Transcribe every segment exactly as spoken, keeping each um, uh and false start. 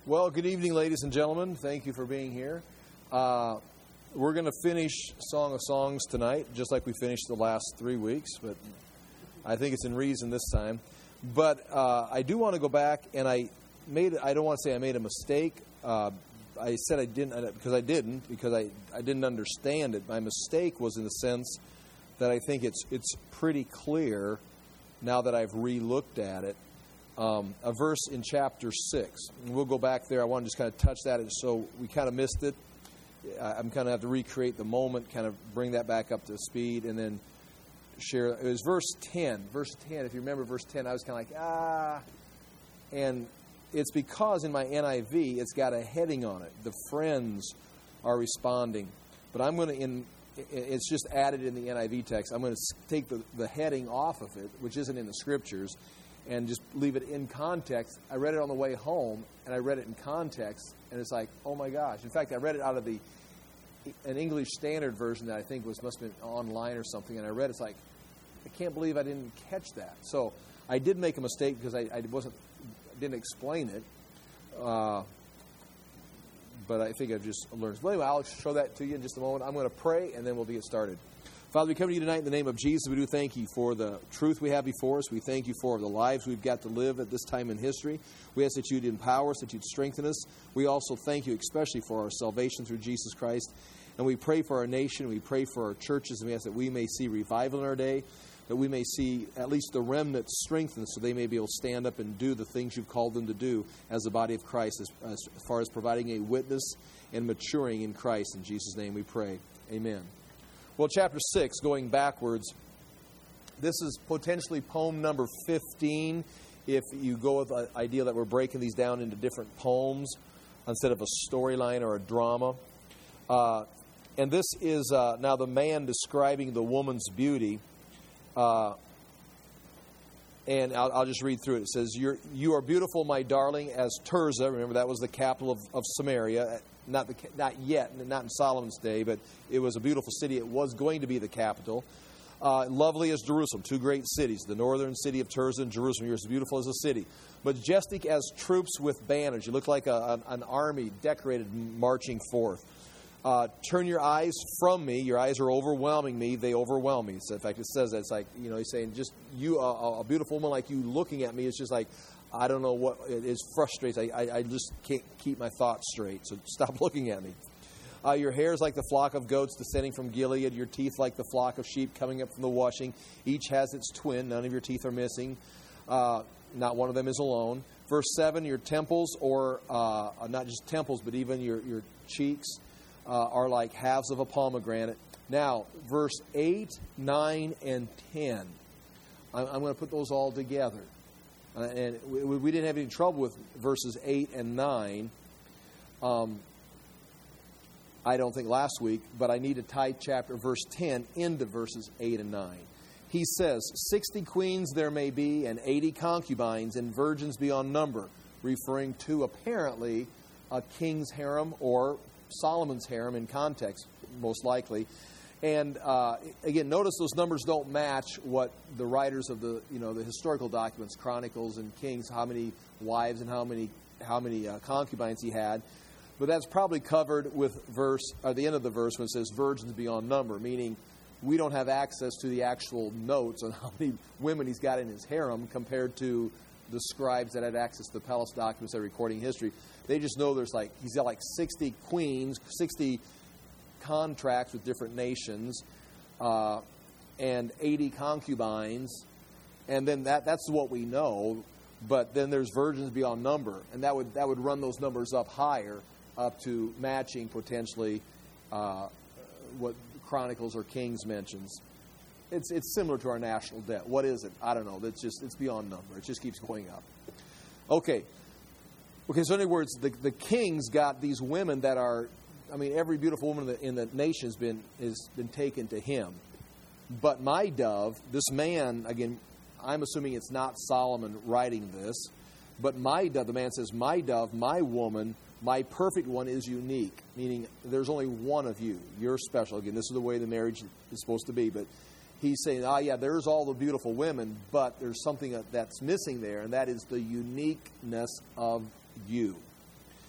Well, good evening, ladies and gentlemen. Thank you for being here. Uh, we're going to finish Song of Songs tonight, just like we finished the last three weeks, but I think it's in reason this time. But uh, I do want to go back, and I made, I don't want to say I made a mistake. Uh, I said I didn't, because I didn't, because I, I didn't understand it. My mistake was in the sense that I think it's it's pretty clear now that I've re-looked at it. Um, a verse in chapter six. And we'll go back there. I want to just kind of touch that. So we kind of missed it. I'm kind of have to recreate the moment, kind of bring that back up to speed, and then share. It was verse ten. Verse ten, if you remember verse ten, I was kind of like, ah. And it's because in my N I V, it's got a heading on it. The friends are responding. But I'm going to, in it's just added in the N I V text. I'm going to take the, the heading off of it, which isn't in the scriptures, and just leave it in context. I read it on the way home, and I read it in context, and it's like, oh my gosh. In fact, I read it out of the an English Standard Version that I think was must have been online or something, and I read it, it's like, I can't believe I didn't catch that. So I did make a mistake because I, I wasn't didn't explain it, uh, but I think I've just learned. Well, anyway, I'll show that to you in just a moment. I'm going to pray, and then we'll get started. Father, we come to you tonight in the name of Jesus. We do thank you for the truth we have before us. We thank you for the lives we've got to live at this time in history. We ask that you'd empower us, that you'd strengthen us. We also thank you especially for our salvation through Jesus Christ. And we pray for our nation. We pray for our churches. And we ask that we may see revival in our day, that we may see at least the remnant strengthened so they may be able to stand up and do the things you've called them to do as the body of Christ, as, as far as providing a witness and maturing in Christ. In Jesus' name we pray. Amen. Well, chapter six, going backwards, this is potentially poem number fifteen if you go with the idea that we're breaking these down into different poems instead of a storyline or a drama. Uh, and this is uh, now the man describing the woman's beauty. Uh, and I'll, I'll just read through it. It says, You're, you are beautiful, my darling, as Tirzah. Remember, that was the capital of, of Samaria. Not the, not yet, not in Solomon's day, but it was a beautiful city. It was going to be the capital. Uh, lovely as Jerusalem, two great cities. The northern city of Tirzah and Jerusalem. You're as beautiful as a city. Majestic as troops with banners. You look like a, an, an army decorated marching forth. Uh, turn your eyes from me. Your eyes are overwhelming me. They overwhelm me. So in fact, it says that. It's like, you know, he's saying just you, a, a beautiful woman like you looking at me is just like, I don't know what, it is frustrates. I, I, I just can't keep my thoughts straight. So stop looking at me. Uh, your hair is like the flock of goats descending from Gilead. Your teeth like the flock of sheep coming up from the washing. Each has its twin. None of your teeth are missing. Uh, not one of them is alone. Verse seven, your temples, or uh, not just temples, but even your, your cheeks, uh, are like halves of a pomegranate. Now, verse eight, nine, and ten. I'm, I'm going to put those all together. Uh, and we, we didn't have any trouble with verses eight and nine, um, I don't think last week, but I need to tie chapter verse ten into verses eight and nine. He says, sixty queens there may be, and eighty concubines, and virgins beyond number, referring to apparently a king's harem or Solomon's harem in context, most likely. And uh, again, notice those numbers don't match what the writers of the you know the historical documents, Chronicles and Kings, how many wives and how many how many uh, concubines he had. But that's probably covered with verse or the end of the verse when it says virgins beyond number, meaning we don't have access to the actual notes on how many women he's got in his harem compared to the scribes that had access to the palace documents that are recording history. They just know there's like he's got like sixty queens, sixty contracts with different nations, uh, and eighty concubines, and then that that's what we know. But then there's virgins beyond number, and that would that would run those numbers up higher, up to matching potentially uh, what Chronicles or Kings mentions. It's it's similar to our national debt. What is it? I don't know. It's just it's beyond number. It just keeps going up. Okay. Okay. So in other words, the the kings got these women that are. I mean, every beautiful woman in the, in the nation has been, has been taken to him. But my dove, this man, again, I'm assuming it's not Solomon writing this, but my dove, the man says, my dove, my woman, my perfect one is unique, meaning there's only one of you. You're special. Again, this is the way the marriage is supposed to be. But he's saying, ah, yeah, there's all the beautiful women, but there's something that's missing there, and that is the uniqueness of you.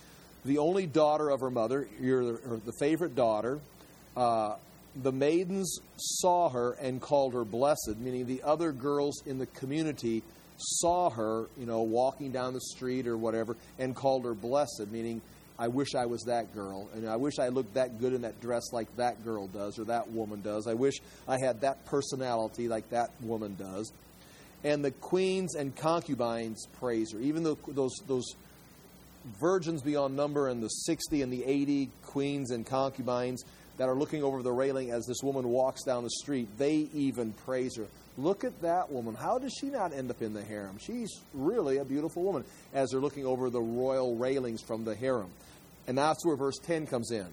the only daughter of her mother. You're the, the favorite daughter. Uh, the maidens saw her and called her blessed, meaning the other girls in the community saw her, you know, walking down the street or whatever, and called her blessed, meaning, I wish I was that girl, and I wish I looked that good in that dress like that girl does or that woman does. I wish I had that personality like that woman does. And the queens and concubines praise her. Even though those those virgins beyond number and the sixty and the eighty queens and concubines that are looking over the railing as this woman walks down the street, they even praise her. Look at that woman. How does she not end up in the harem? She's really a beautiful woman, as they're looking over the royal railings from the harem. And that's where verse ten comes in.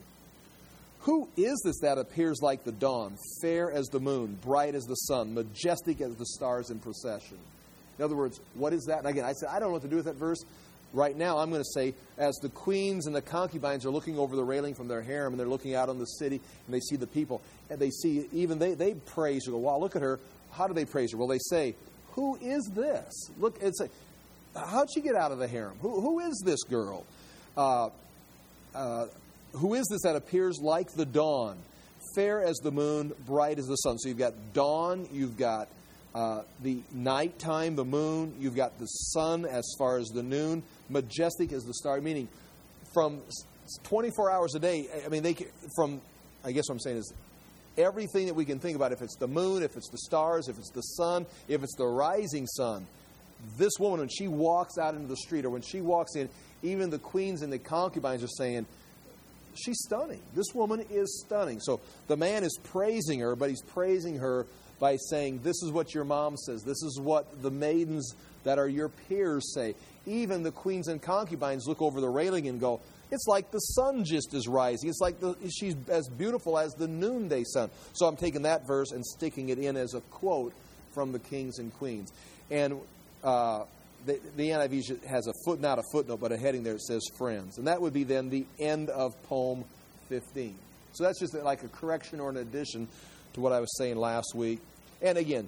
Who is this that appears like the dawn, fair as the moon, bright as the sun, majestic as the stars in procession? In other words, what is that? And again, I said, I don't know what to do with that verse. Right now, I'm going to say, as the queens and the concubines are looking over the railing from their harem, and they're looking out on the city, and they see the people, and they see, even they, they praise her. Wow, look at her. How do they praise her? Well, they say, who is this? Look, it's a, how'd she get out of the harem? Who, who is this girl? Uh, uh, who is this that appears like the dawn, fair as the moon, bright as the sun? So you've got dawn, you've got uh, the nighttime, the moon, you've got the sun as far as the noon, majestic as the star, meaning from twenty-four hours a day, I mean, they from, I guess what I'm saying is, everything that we can think about, if it's the moon, if it's the stars, if it's the sun, if it's the rising sun, this woman, when she walks out into the street, or when she walks in, even the queens and the concubines are saying, she's stunning. This woman is stunning. So the man is praising her, but he's praising her by saying, this is what your mom says. This is what the maidens that are your peers say. Even the queens and concubines look over the railing and go, it's like the sun just is rising. It's like the, she's as beautiful as the noonday sun. So I'm taking that verse and sticking it in as a quote from the kings and queens. And uh, the, the N I V has a foot, not a footnote, but a heading there that says friends. And that would be then the end of poem fifteen. So that's just like a correction or an addition to what I was saying last week. And again,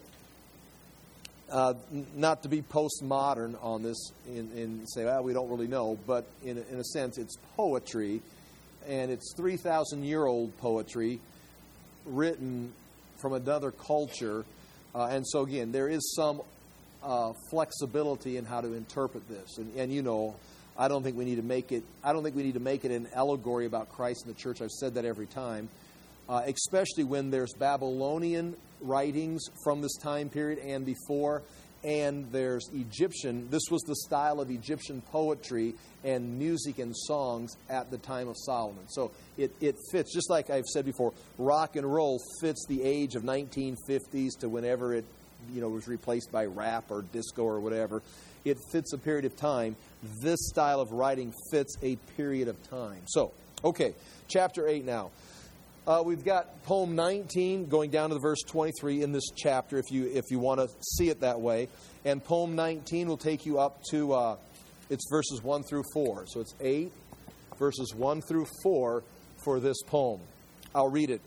Uh, not to be postmodern on this and say, well, we don't really know, but in, in a sense, it's poetry, and it's three thousand year old poetry written from another culture. Uh, and so, again, there is some uh, flexibility in how to interpret this. And, and, you know, I don't think we need to make it, I don't think we need to make it an allegory about Christ in the church. I've said that every time, uh, especially when there's Babylonian writings from this time period and before, and there's Egyptian. This was the style of Egyptian poetry and music and songs at the time of Solomon. So it, it fits, just like I've said before, rock and roll fits the age of nineteen fifties to whenever it, you know, was replaced by rap or disco or whatever. It fits a period of time. This style of writing fits a period of time. So, okay, chapter eight now. Uh, we've got poem nineteen going down to the verse twenty-three in this chapter, if you if you want to see it that way. And poem nineteen will take you up to, uh, it's verses one through four. So it's eight, verses one through four for this poem. I'll read it.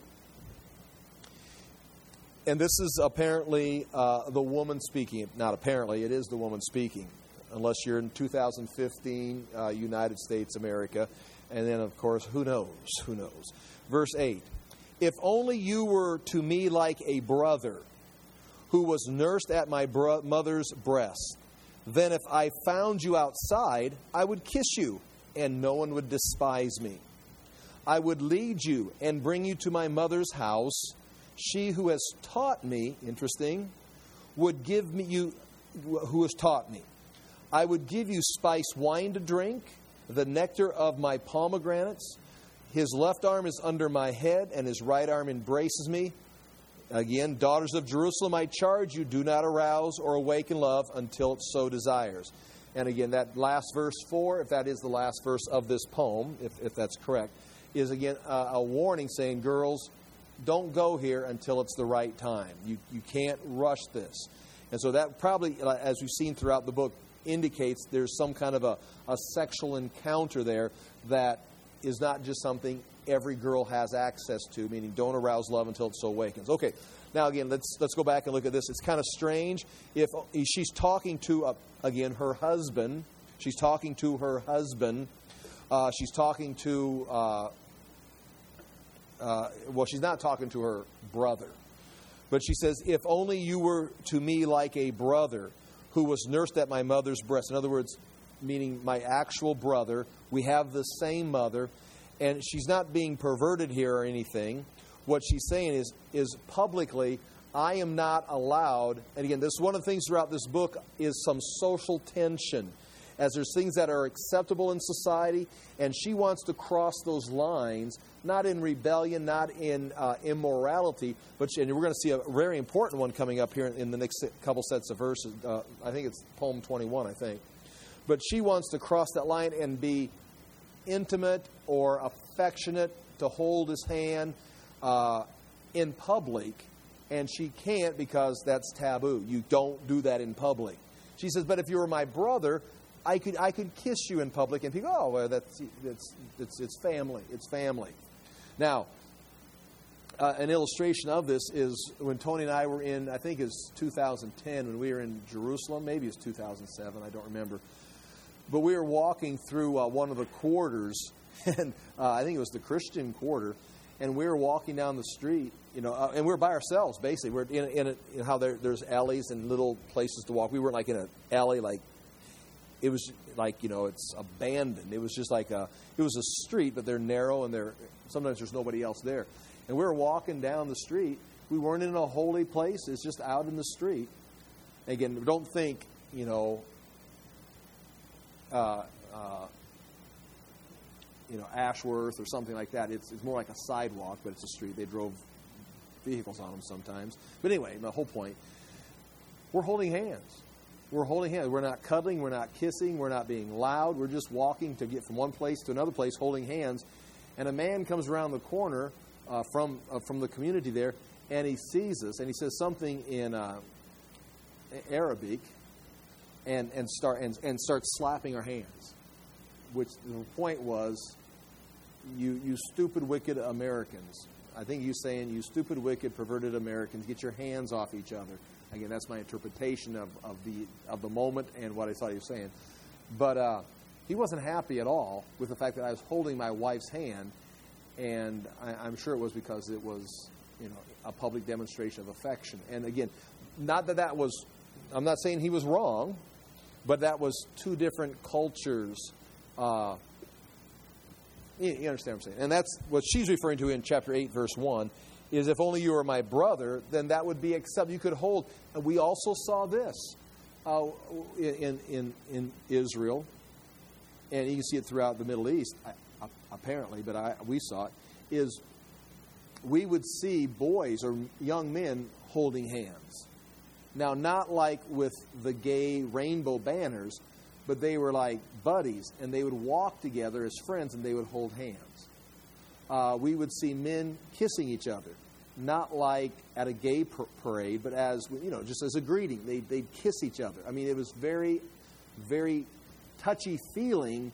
And this is apparently uh, the woman speaking. Not apparently, it is the woman speaking. Unless you're in two thousand fifteen, uh, United States, America. And then, of course, who knows? Who knows? Verse eight, if only you were to me like a brother who was nursed at my bro- mother's breast, then if I found you outside, I would kiss you, and no one would despise me. I would lead you and bring you to my mother's house. She who has taught me, interesting, would give me you, who has taught me. I would give you spiced wine to drink, the nectar of my pomegranates. His left arm is under my head, and his right arm embraces me. Again, daughters of Jerusalem, I charge you, do not arouse or awaken love until it so desires. And again, that last verse four, if that is the last verse of this poem, if, if that's correct, is again uh, a warning saying, girls, don't go here until it's the right time. You, you can't rush this. And so that probably, as we've seen throughout the book, indicates there's some kind of a, a sexual encounter there that is not just something every girl has access to, meaning don't arouse love until it so awakens. Okay, now again, let's let's go back and look at this. It's kind of strange. If she's talking to, uh, again, her husband, she's talking to her husband, Uh, she's talking to, uh, uh, well, she's not talking to her brother. But she says, if only you were to me like a brother who was nursed at my mother's breast. In other words, meaning my actual brother. We have the same mother. And she's not being perverted here or anything. What she's saying is, is publicly, I am not allowed. And again, this is one of the things throughout this book is some social tension. As there's things that are acceptable in society, and she wants to cross those lines, not in rebellion, not in uh, immorality, but she, and we're going to see a very important one coming up here in the next couple sets of verses. Uh, I think it's poem twenty-one, I think. But she wants to cross that line and be intimate or affectionate, to hold his hand uh, in public, and she can't because that's taboo. You don't do that in public. She says, but if you were my brother, I could I could kiss you in public, and people, oh, well, that's it's it's it's family, it's family. Now, uh, an illustration of this is when Tony and I were in, I think it's two thousand ten, when we were in Jerusalem. Maybe it's two thousand seven, I don't remember. But we were walking through uh, one of the quarters, and uh, I think it was the Christian quarter, and we were walking down the street, you know, uh, and we were by ourselves, basically. We're in, in, a, in how there, there's alleys and little places to walk. We weren't like in an alley like. It was like, you know, it's abandoned. It was just like a, it was a street, but they're narrow and they're, sometimes there's nobody else there. And we were walking down the street. We weren't in a holy place. It's just out in the street. Again, don't think, you know, uh, uh, you know, Ashworth or something like that. It's, it's more like a sidewalk, but it's a street. They drove vehicles on them sometimes. But anyway, the whole point, we're holding hands. We're holding hands. We're not cuddling. We're not kissing. We're not being loud. We're just walking to get from one place to another place, holding hands. And a man comes around the corner uh, from uh, from the community there, and he sees us, and he says something in uh, Arabic, and and start and, and starts slapping our hands. Which the point was, you you stupid, wicked Americans. I think he's saying, you stupid, wicked, perverted Americans, get your hands off each other. Again, that's my interpretation of, of the of the moment and what I thought he was saying. But uh, he wasn't happy at all with the fact that I was holding my wife's hand, and I, I'm sure it was because it was, you know, a public demonstration of affection. And again, not that that was, I'm not saying he was wrong, but that was two different cultures. Uh, you, you understand what I'm saying? And that's what she's referring to in chapter eight, verse one. Is if only you were my brother, then that would be acceptable. You could hold. And we also saw this uh, in, in in Israel, and you can see it throughout the Middle East, apparently, but I, we saw it, is we would see boys or young men holding hands. Now, not like with the gay rainbow banners, but they were like buddies, and they would walk together as friends, and they would hold hands. Uh, we would see men kissing each other, not like at a gay par- parade, but as, you know, just as a greeting. They, they'd kiss each other. I mean, it was very, very touchy-feeling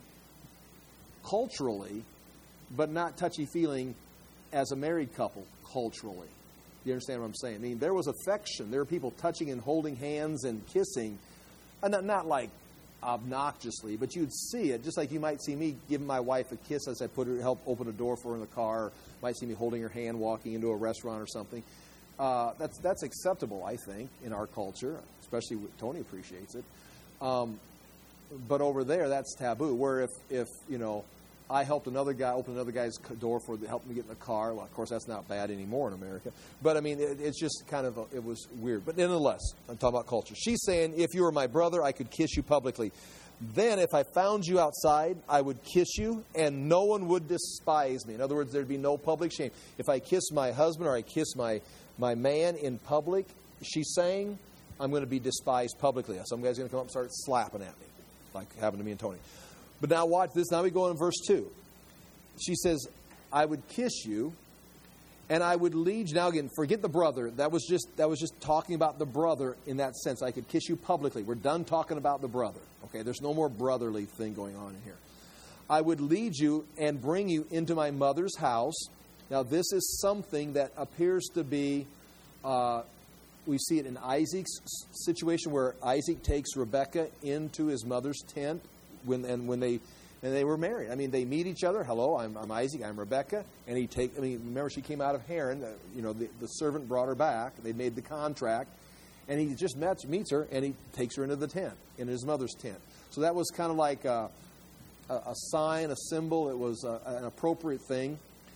culturally, but not touchy-feeling as a married couple culturally. You understand what I'm saying? I mean, there was affection. There were people touching and holding hands and kissing, uh, not, not like obnoxiously, but you'd see it, just like you might see me giving my wife a kiss as I put her, help open a door for her in the car, or might see me holding her hand walking into a restaurant or something. Uh, that's that's acceptable, I think, in our culture, especially when Tony appreciates it. Um, but over there, that's taboo. Where if, if you know, I helped another guy open another guy's door for to help me get in the car. Well, of course, that's not bad anymore in America. But I mean, it, it's just kind of a, it was weird. But nonetheless, I'm talking about culture. She's saying, if you were my brother, I could kiss you publicly. Then, if I found you outside, I would kiss you, and no one would despise me. In other words, there'd be no public shame. If I kiss my husband or I kiss my my man in public, she's saying, I'm going to be despised publicly. Some guy's going to come up and start slapping at me, like happened to me and Tony. But now watch this. Now we go in verse two. She says, I would kiss you, and I would lead you. Now again, forget the brother. That was just that was just talking about the brother in that sense. I could kiss you publicly. We're done talking about the brother. Okay, there's no more brotherly thing going on in here. I would lead you and bring you into my mother's house. Now this is something that appears to be, uh, we see it in Isaac's situation where Isaac takes Rebekah into his mother's tent. When and when they And they were married. I mean, they meet each other. Hello, I'm, I'm Isaac. I'm Rebecca. And he take. I mean, remember she came out of Haran. Uh, you know, the, the servant brought her back. They made the contract. And he just met, meets her, and he takes her into the tent, in his mother's tent. So that was kind of like a, a, a sign, a symbol. It was a, an appropriate thing.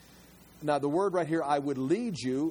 Now, the word right here, I would lead you,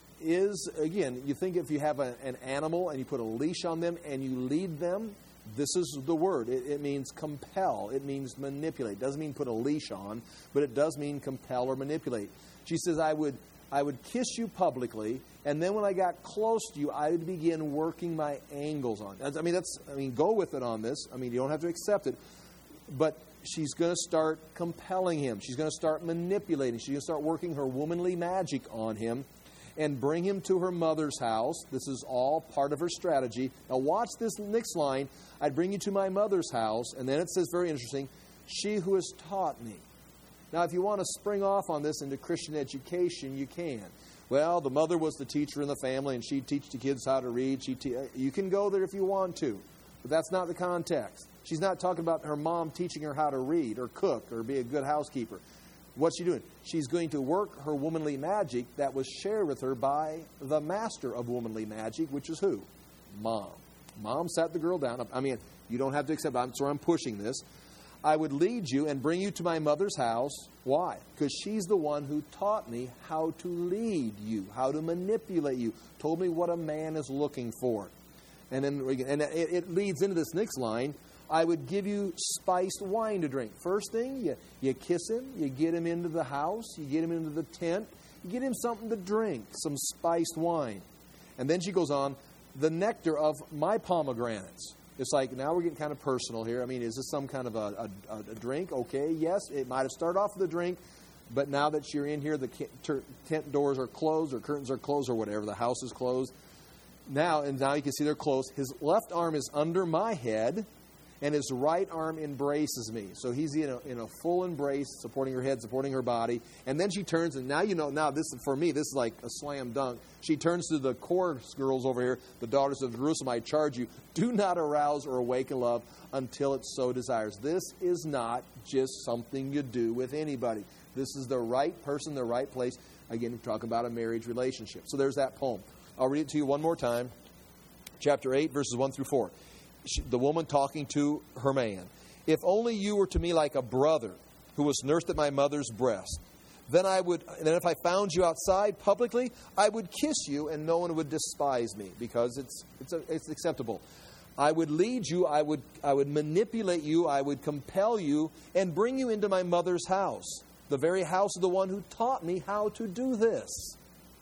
is, again, you think if you have a, an animal and you put a leash on them and you lead them, this is the word. It, it means compel. It means manipulate. It doesn't mean put a leash on, but it does mean compel or manipulate. She says, I would I would kiss you publicly, and then when I got close to you, I would begin working my angles on. I mean, that's. I mean, go with it on this. I mean, you don't have to accept it, but she's going to start compelling him. She's going to start manipulating. She's going to start working her womanly magic on him and bring him to her mother's house. This is all part of her strategy. Now watch this next line. I'd bring you to my mother's house. And then it says, very interesting, she who has taught me. Now, if you want to spring off on this into Christian education, you can. Well, the mother was the teacher in the family, and she'd teach the kids how to read. She te- you can go there if you want to, but that's not the context. She's not talking about her mom teaching her how to read or cook or be a good housekeeper. What's she doing? She's going to work her womanly magic that was shared with her by the master of womanly magic, which is who? Mom. Mom sat the girl down. I mean, you don't have to accept it. I'm sorry I'm pushing this. I would lead you and bring you to my mother's house. Why? Because she's the one who taught me how to lead you, how to manipulate you, told me what a man is looking for. And then and it, it leads into this next line. I would give you spiced wine to drink. First thing, you, you kiss him, you get him into the house, you get him into the tent, you get him something to drink, some spiced wine. And then she goes on, the nectar of my pomegranates. It's like, now we're getting kind of personal here. I mean, is this some kind of a, a, a drink? Okay, yes, it might have started off with a drink, but now that you're in here, the tent doors are closed or curtains are closed or whatever, the house is closed. Now, and now you can see they're closed. His left arm is under my head, and his right arm embraces me. So he's in a, in a full embrace, supporting her head, supporting her body. And then she turns, and now you know, now this for me, this is like a slam dunk. She turns to the chorus girls over here, the daughters of Jerusalem, I charge you, do not arouse or awaken love until it so desires. This is not just something you do with anybody. This is the right person, the right place. Again, we're talking about a marriage relationship. So there's that poem. I'll read it to you one more time. Chapter eight, verses one through four. The woman talking to her man. If only you were to me like a brother who was nursed at my mother's breast. Then I would. Then if I found you outside publicly, I would kiss you, and no one would despise me because it's it's a, it's acceptable. I would lead you. I would I would manipulate you. I would compel you and bring you into my mother's house, the very house of the one who taught me how to do this.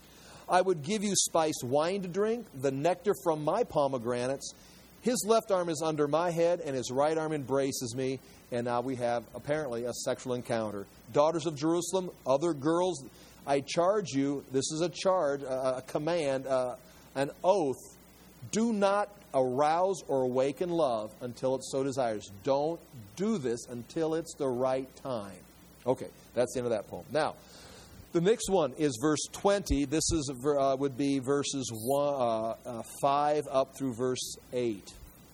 I would give you spiced wine to drink, the nectar from my pomegranates. His left arm is under my head, and his right arm embraces me. And now we have, apparently, a sexual encounter. Daughters of Jerusalem, other girls, I charge you, this is a charge, a, a command, uh, an oath. Do not arouse or awaken love until it so desires. Don't do this until it's the right time. Okay, that's the end of that poem. Now, the next one is verse twenty. This is uh, would be verses one, uh, uh, five up through verse eight.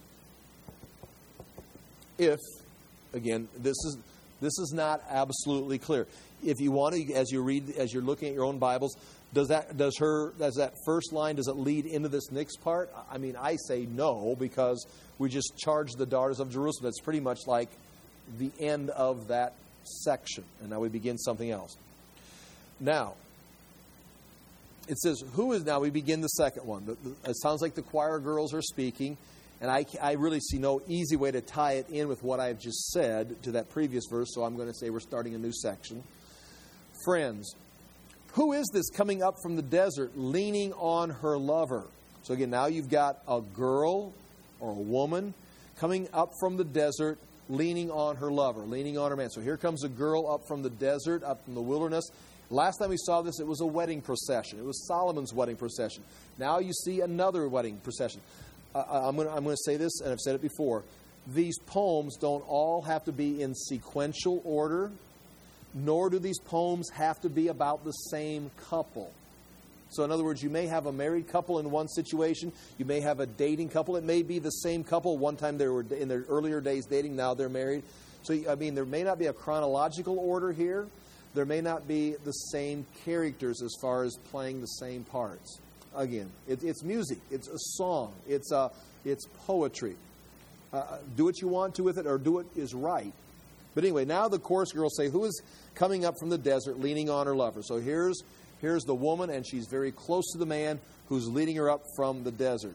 If, again, this is this is not absolutely clear. If you want to, as you read, as you're looking at your own Bibles, does that does her does that first line does it lead into this next part? I mean, I say no because we just charged the daughters of Jerusalem. That's pretty much like the end of that section, and now we begin something else. Now, it says, who is, now we begin the second one. The, the, it sounds like the choir girls are speaking, and I, I really see no easy way to tie it in with what I've just said to that previous verse, so I'm going to say we're starting a new section. Friends, who is this coming up from the desert leaning on her lover? So again, now you've got a girl or a woman coming up from the desert leaning on her lover, leaning on her man. So here comes a girl up from the desert, up from the wilderness. Last time we saw this, it was a wedding procession. It was Solomon's wedding procession. Now you see another wedding procession. Uh, I'm going to I'm going to say this, and I've said it before. These poems don't all have to be in sequential order, nor do these poems have to be about the same couple. So in other words, you may have a married couple in one situation. You may have a dating couple. It may be the same couple. One time they were in their earlier days dating, now they're married. So, I mean, there may not be a chronological order here. There may not be the same characters as far as playing the same parts. Again, it, it's music. It's a song. It's a, it's poetry. Uh, do what you want to with it, or do what is right. But anyway, now the chorus girls say, who is coming up from the desert leaning on her lover? So here's, here's the woman, and she's very close to the man who's leading her up from the desert.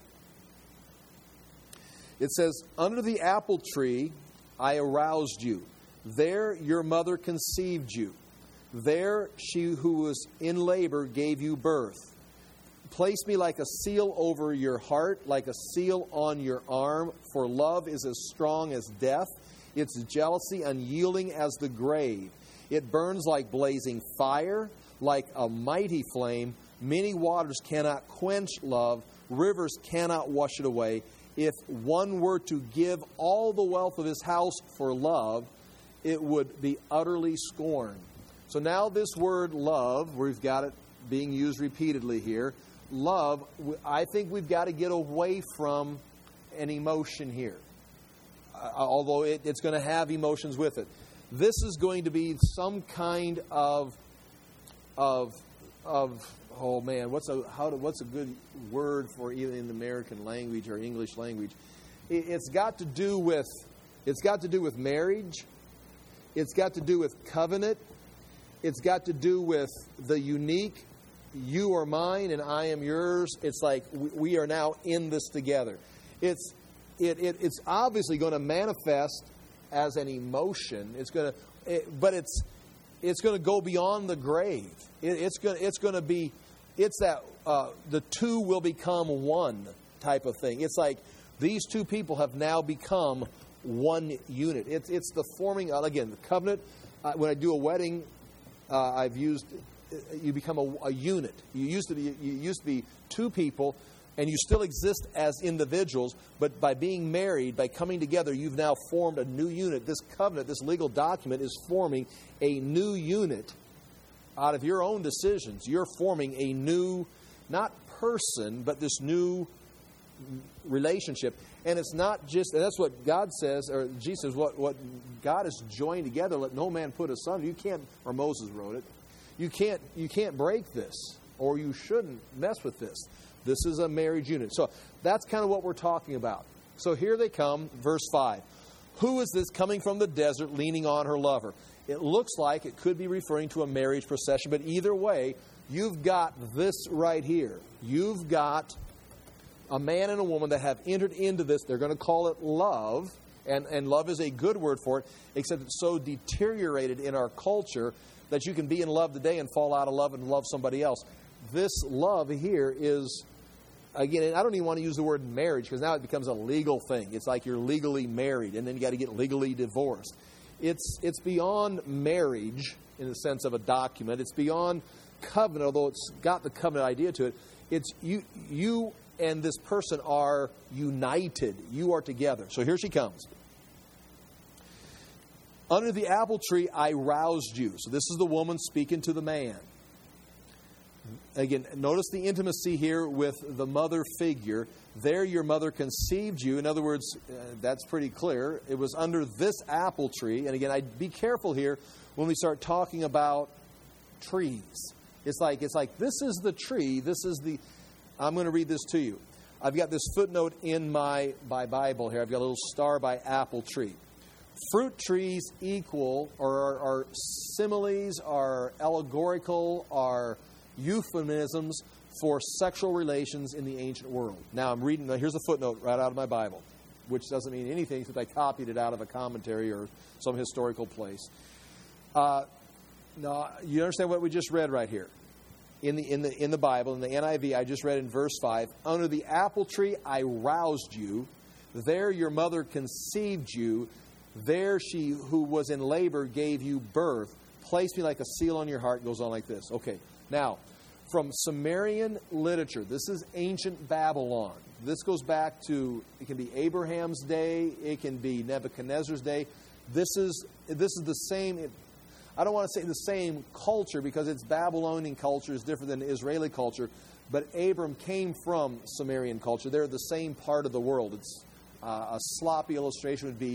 It says, under the apple tree I aroused you. There your mother conceived you. There she who was in labor gave you birth. Place me like a seal over your heart, like a seal on your arm, for love is as strong as death, its jealousy unyielding as the grave. It burns like blazing fire, like a mighty flame. Many waters cannot quench love, rivers cannot wash it away. If one were to give all the wealth of his house for love, it would be utterly scorned. So now this word love, we've got it being used repeatedly here. Love, I think we've got to get away from an emotion here. Uh, although it, it's going to have emotions with it. This is going to be some kind of, of, of oh man, what's a how to, what's a good word for either in the American language or English language? It, it's got to do with, it's got to do with marriage. It's got to do with covenant. It's got to do with the unique, you are mine and I am yours. It's like we are now in this together. It's it, it it's obviously going to manifest as an emotion. It's going to, it, but it's it's going to go beyond the grave. It, it's going it's going to be, it's that uh, the two will become one type of thing. It's like these two people have now become one unit. It's it's the forming again the covenant. Uh, when I do a wedding, uh, I've used. You become a, a unit. You used to be you used to be two people, and you still exist as individuals. But by being married, by coming together, you've now formed a new unit. This covenant, this legal document, is forming a new unit out of your own decisions. You're forming a new, not person, but this new relationship. And it's not just, and that's what God says, or Jesus says, what what God has joined together, let no man put asunder. You can't, or Moses wrote it. You can't you can't break this, or you shouldn't mess with this. This is a marriage unit. So that's kind of what we're talking about. So here they come, verse five. Who is this coming from the desert leaning on her lover? It looks like it could be referring to a marriage procession, but either way, you've got this right here. You've got a man and a woman that have entered into this. They're going to call it love, and, and love is a good word for it, except it's so deteriorated in our culture that you can be in love today and fall out of love and love somebody else. This love here is, again, and I don't even want to use the word marriage because now it becomes a legal thing. It's like you're legally married and then you got to get legally divorced. It's it's beyond marriage in the sense of a document. It's beyond covenant, although it's got the covenant idea to it. It's you you and this person are united. You are together. So here she comes. Under the apple tree, I roused you. So this is the woman speaking to the man. Again, notice the intimacy here with the mother figure. There your mother conceived you. In other words, uh, that's pretty clear. It was under this apple tree. And again, I'd be careful here when we start talking about trees. It's like, it's like this is the tree. This is the... I'm going to read this to you. I've got this footnote in my, my Bible here. I've got a little star by apple tree. Fruit trees equal, or are, are similes, are allegorical, are euphemisms for sexual relations in the ancient world. Now I'm reading, here's a footnote right out of my Bible, which doesn't mean anything except I copied it out of a commentary or some historical place. Uh, now, you understand what we just read right here? In the, in the, in the Bible, in the N I V, I just read in verse five, under the apple tree I roused you, there your mother conceived you, there she who was in labor gave you birth. Place me like a seal on your heart. It goes on like this. Okay. Now, from Sumerian literature, this is ancient Babylon. This goes back to, it can be Abraham's day. It can be Nebuchadnezzar's day. This is this is the same, it, I don't want to say the same culture because it's Babylonian culture is different than Israeli culture. But Abram came from Sumerian culture. They're the same part of the world. It's uh, a sloppy illustration would be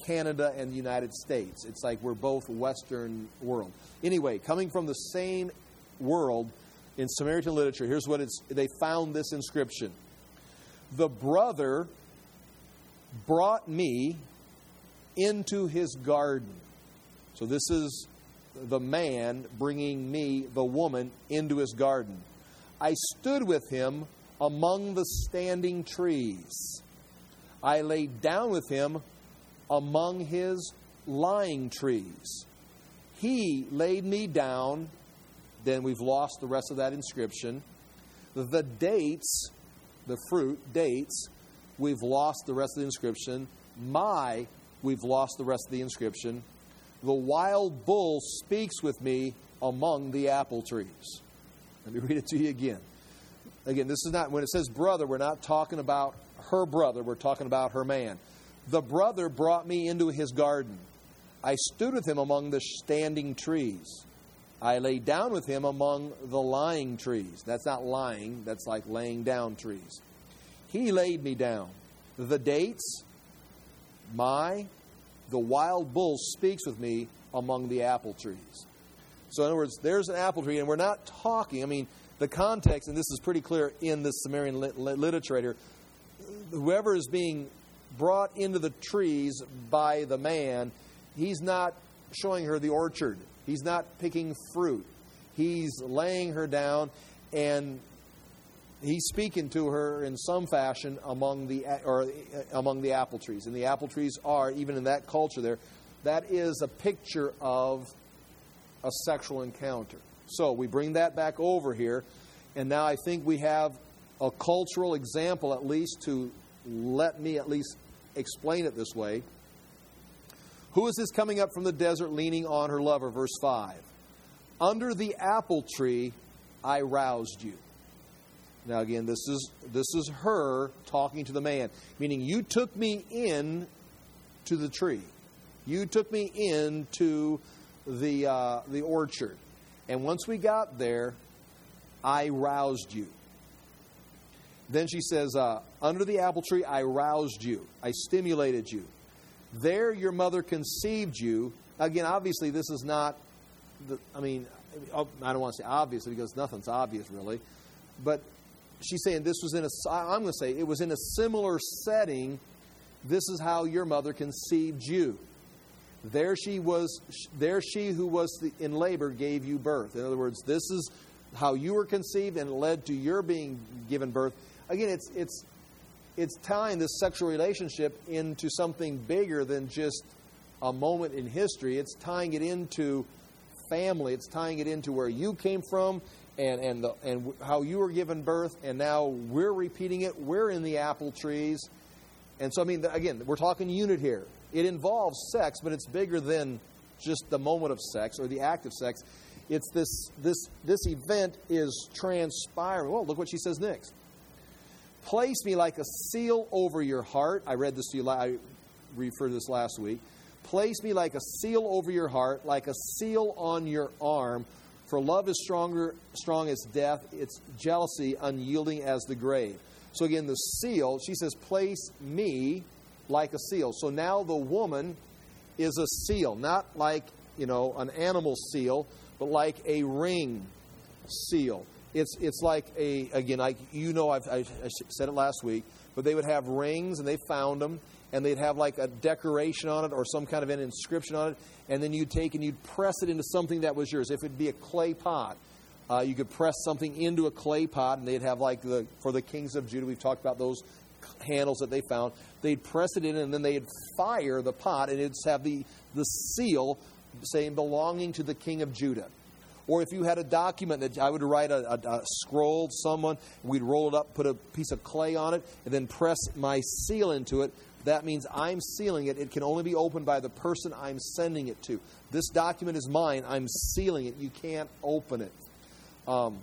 Canada and the United States. It's like we're both Western world. Anyway, coming from the same world in Samaritan literature, here's what it's, they found this inscription. The brother brought me into his garden. So this is the man bringing me, the woman, into his garden. I stood with him among the standing trees. I lay down with him among his lying trees. He laid me down. Then we've lost the rest of that inscription. The dates, the fruit, dates, we've lost the rest of the inscription. My, we've lost the rest of the inscription. The wild bull speaks with me among the apple trees. Let me read it to you again. Again, this is not, when it says brother, we're not talking about her brother. We're talking about her man. The brother brought me into his garden. I stood with him among the standing trees. I lay down with him among the lying trees. That's not lying. That's like laying down trees. He laid me down. The dates, my, the wild bull speaks with me among the apple trees. So in other words, there's an apple tree, and we're not talking, I mean, the context, and this is pretty clear in this Sumerian lit- literature, whoever is being brought into the trees by the man, he's not showing her the orchard. He's not picking fruit. He's laying her down, and he's speaking to her in some fashion among the or among the apple trees. And the apple trees are, even in that culture there, that is a picture of a sexual encounter. So we bring that back over here, and now I think we have a cultural example, at least, to let me at least explain it this way. Who is this coming up from the desert leaning on her lover? Verse five. Under the apple tree I roused you. Now again, this is this is her talking to the man, meaning you took me in to the tree. You took me into the uh, the orchard. And once we got there, I roused you. Then she says, uh, under the apple tree, I roused you. I stimulated you. There your mother conceived you. Again, obviously, this is not, the, I mean, I don't want to say obviously because nothing's obvious really. But she's saying this was in a, I'm going to say it was in a similar setting. This is how your mother conceived you. There she was, there she who was in labor gave you birth. In other words, this is how you were conceived and led to your being given birth. Again, it's it's it's tying this sexual relationship into something bigger than just a moment in history. It's tying it into family. It's tying it into where you came from and and the, and how you were given birth. And now we're repeating it. We're in the apple trees. And so, I mean, again, we're talking unit here. It involves sex, but it's bigger than just the moment of sex or the act of sex. It's this this this event is transpiring. Well, look what she says next. Place me like a seal over your heart. I read this to you. I referred to this last week. Place me like a seal over your heart, like a seal on your arm. For love is stronger, strong as death. It's jealousy, unyielding as the grave. So again, the seal. She says, place me like a seal. So now the woman is a seal, not like, you know, an animal seal, but like a ring seal. It's it's like a, again, like, you know, I've, I said it last week, but they would have rings, and they found them, and they'd have like a decoration on it or some kind of an inscription on it, and then you'd take and you'd press it into something that was yours. If it'd be a clay pot, uh, you could press something into a clay pot, and they'd have like the, for the kings of Judah, we've talked about those handles that they found. They'd press it in, and then they'd fire the pot, and it'd have the, the seal saying belonging to the king of Judah. Or if you had a document that I would write a, a, a scroll to someone, we'd roll it up, put a piece of clay on it, and then press my seal into it. That means I'm sealing it. It can only be opened by the person I'm sending it to. This document is mine. I'm sealing it. You can't open it. Um,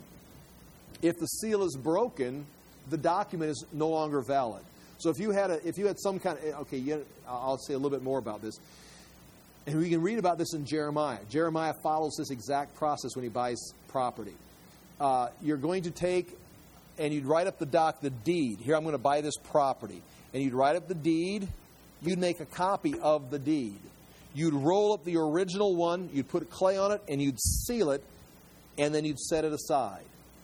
if the seal is broken, the document is no longer valid. So if you had a, if you had some kind of, okay, you, I'll say a little bit more about this. And we can read about this in Jeremiah. Jeremiah follows this exact process when he buys property. Uh, you're going to take, and you'd write up the doc, the deed. Here, I'm going to buy this property. And you'd write up the deed, you'd make a copy of the deed. You'd roll up the original one, you'd put clay on it, and you'd seal it, and then you'd set it aside.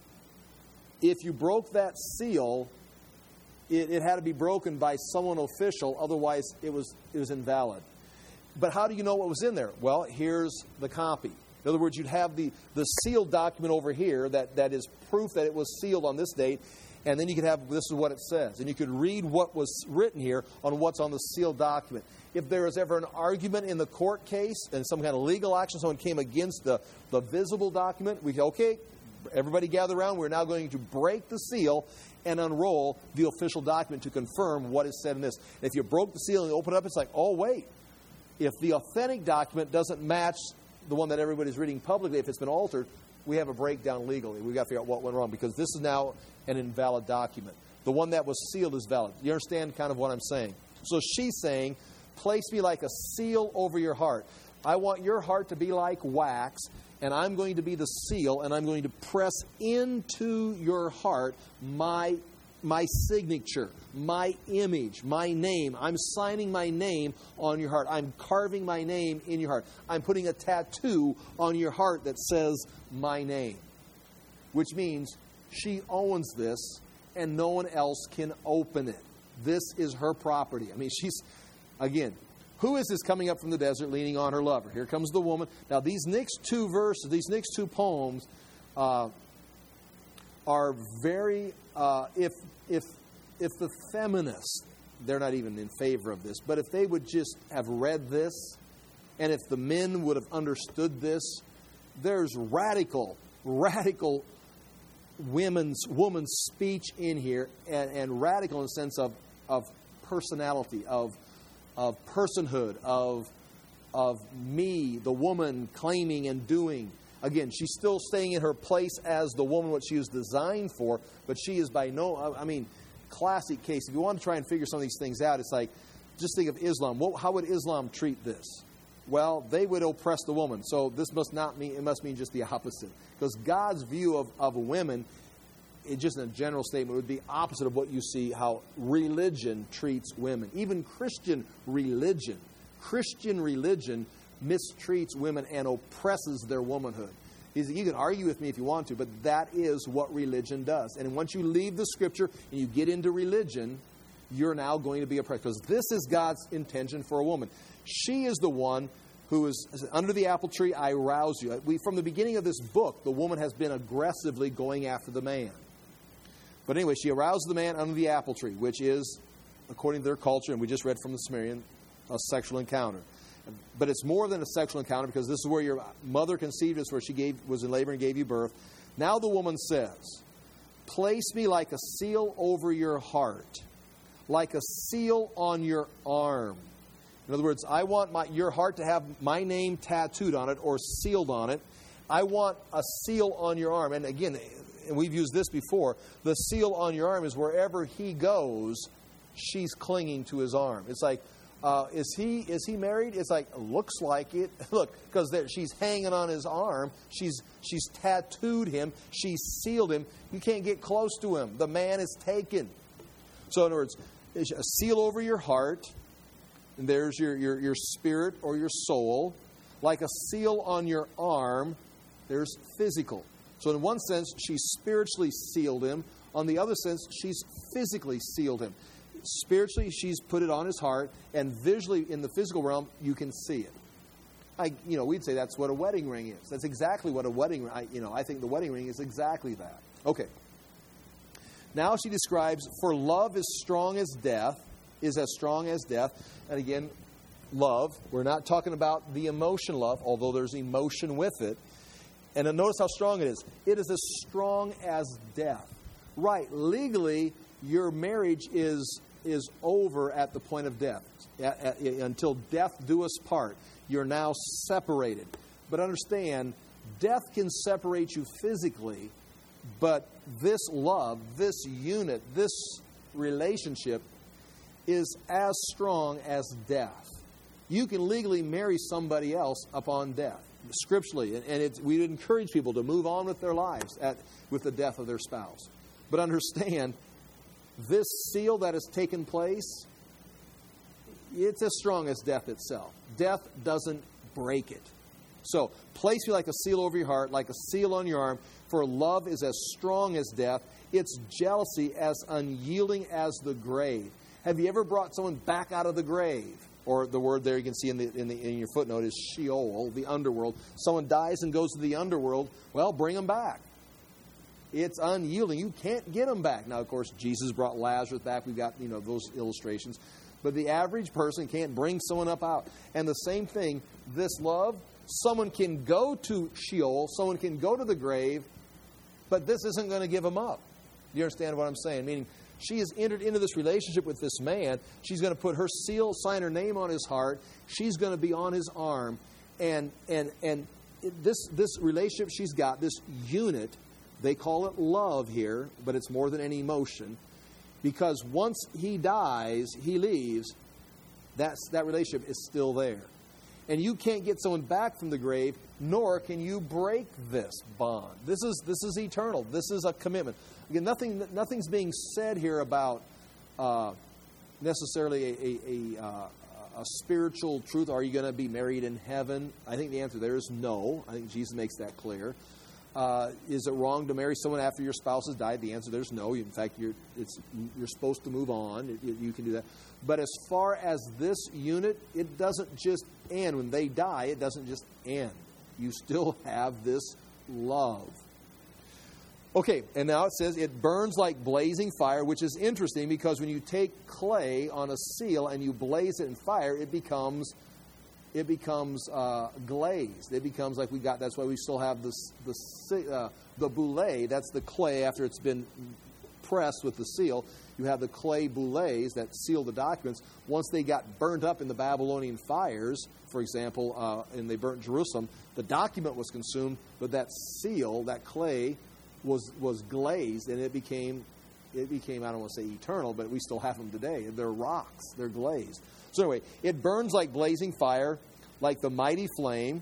If you broke that seal, it, it had to be broken by someone official, otherwise it was it was invalid. But how do you know what was in there? Well, here's the copy. In other words, you'd have the, the sealed document over here that, that is proof that it was sealed on this date, and then you could have, this is what it says. And you could read what was written here on what's on the sealed document. If there was ever an argument in the court case and some kind of legal action, someone came against the, the visible document, we go, okay, everybody gather around. We're now going to break the seal and unroll the official document to confirm what is said in this. If you broke the seal and you open it up, it's like, oh, wait. If the authentic document doesn't match the one that everybody's reading publicly, if it's been altered, we have a breakdown legally. We've got to figure out what went wrong, because this is now an invalid document. The one that was sealed is valid. You understand kind of what I'm saying? So she's saying, place me like a seal over your heart. I want your heart to be like wax, and I'm going to be the seal, and I'm going to press into your heart my my signature, my image, my name. I'm signing my name on your heart. I'm carving my name in your heart. I'm putting a tattoo on your heart that says my name, which means she owns this and no one else can open it. This is her property. I mean, she's, again, who is this coming up from the desert leaning on her lover? Here comes the woman. Now, these next two verses, these next two poems uh, are very, uh, if if if the feminists, they're not even in favor of this, but if they would just have read this, and if the men would have understood this, there's radical, radical women's woman's speech in here, and, and radical in the sense of of personality, of of personhood, of of me, the woman claiming and doing. Again, she's still staying in her place as the woman, what she was designed for, but she is by no, I mean, classic case. If you want to try and figure some of these things out, it's like, just think of Islam. What, how would Islam treat this? Well, they would oppress the woman. So this must not mean, it must mean just the opposite. Because God's view of, of women, it just in a general statement, would be opposite of what you see how religion treats women. Even Christian religion, Christian religion mistreats women and oppresses their womanhood. You can argue with me if you want to, but that is what religion does. And once you leave the Scripture and you get into religion, you're now going to be oppressed. Because this is God's intention for a woman. She is the one who is, under the apple tree, I rouse you. We, from the beginning of this book, the woman has been aggressively going after the man. But anyway, she aroused the man under the apple tree, which is, according to their culture, and we just read from the Sumerian, a sexual encounter. But it's more than a sexual encounter, because this is where your mother conceived, it's where she gave, was in labor and gave you birth. Now the woman says, place me like a seal over your heart, like a seal on your arm. In other words, I want my, your heart to have my name tattooed on it or sealed on it. I want a seal on your arm. And again, and we've used this before, the seal on your arm is wherever he goes, she's clinging to his arm. It's like, Uh, is he is he married? It's like, looks like it. Look, because she's hanging on his arm. She's she's tattooed him. She's sealed him. You can't get close to him. The man is taken. So in other words, a seal over your heart. And there's your, your, your spirit or your soul. Like a seal on your arm, there's physical. So in one sense, she's spiritually sealed him. On the other sense, she's physically sealed him. Spiritually, she's put it on his heart, and visually, in the physical realm, you can see it. I, you know, we'd say that's what a wedding ring is. That's exactly what a wedding ring. I, you know, I think the wedding ring is exactly that. Okay. Now she describes, for love is strong as death, is as strong as death. And again, love. We're not talking about the emotion love, although there's emotion with it. And then notice how strong it is. It is as strong as death. Right. Legally, your marriage is is over at the point of death. At, at, until death do us part. You're now separated. But understand, death can separate you physically, but this love, this unit, this relationship is as strong as death. You can legally marry somebody else upon death, scripturally. And it's, we'd encourage people to move on with their lives at, with the death of their spouse. But understand, this seal that has taken place, it's as strong as death itself. Death doesn't break it. So, place me like a seal over your heart, like a seal on your arm, for love is as strong as death. It's jealousy as unyielding as the grave. Have you ever brought someone back out of the grave? Or the word there you can see in the, in the in your footnote is Sheol, the underworld. Someone dies and goes to the underworld. Well, bring them back. It's unyielding. You can't get them back. Now, of course, Jesus brought Lazarus back. We've got, you know, those illustrations. But the average person can't bring someone up out. And the same thing, this love, someone can go to Sheol, someone can go to the grave, but this isn't going to give them up. You understand what I'm saying? Meaning, she has entered into this relationship with this man. She's going to put her seal, sign her name on his heart. She's going to be on his arm. And and and this this relationship she's got, this unit, they call it love here, but it's more than any emotion. Because once he dies, he leaves, that's, that relationship is still there. And you can't get someone back from the grave, nor can you break this bond. This is this is eternal. This is a commitment. Again, nothing nothing's being said here about uh, necessarily a, a, a, uh, a spiritual truth. Are you going to be married in heaven? I think the answer there is no. I think Jesus makes that clear. Uh, is it wrong to marry someone after your spouse has died? The answer there is no. In fact, you're it's you're supposed to move on. It, it, you can do that. But as far as this unit, it doesn't just end. When they die, it doesn't just end. You still have this love. Okay, and now it says it burns like blazing fire, which is interesting because when you take clay on a seal and you blaze it in fire, it becomes it becomes uh, glazed. It becomes like we got. That's why we still have this the uh, the boule. That's the clay after it's been pressed with the seal. You have the clay boules that seal the documents. Once they got burnt up in the Babylonian fires, for example, uh, and they burnt Jerusalem, the document was consumed, but that seal, that clay, was was glazed, and it became, it became I don't want to say eternal, but we still have them today. They're rocks. They're glazed. So anyway, it burns like blazing fire, like the mighty flame.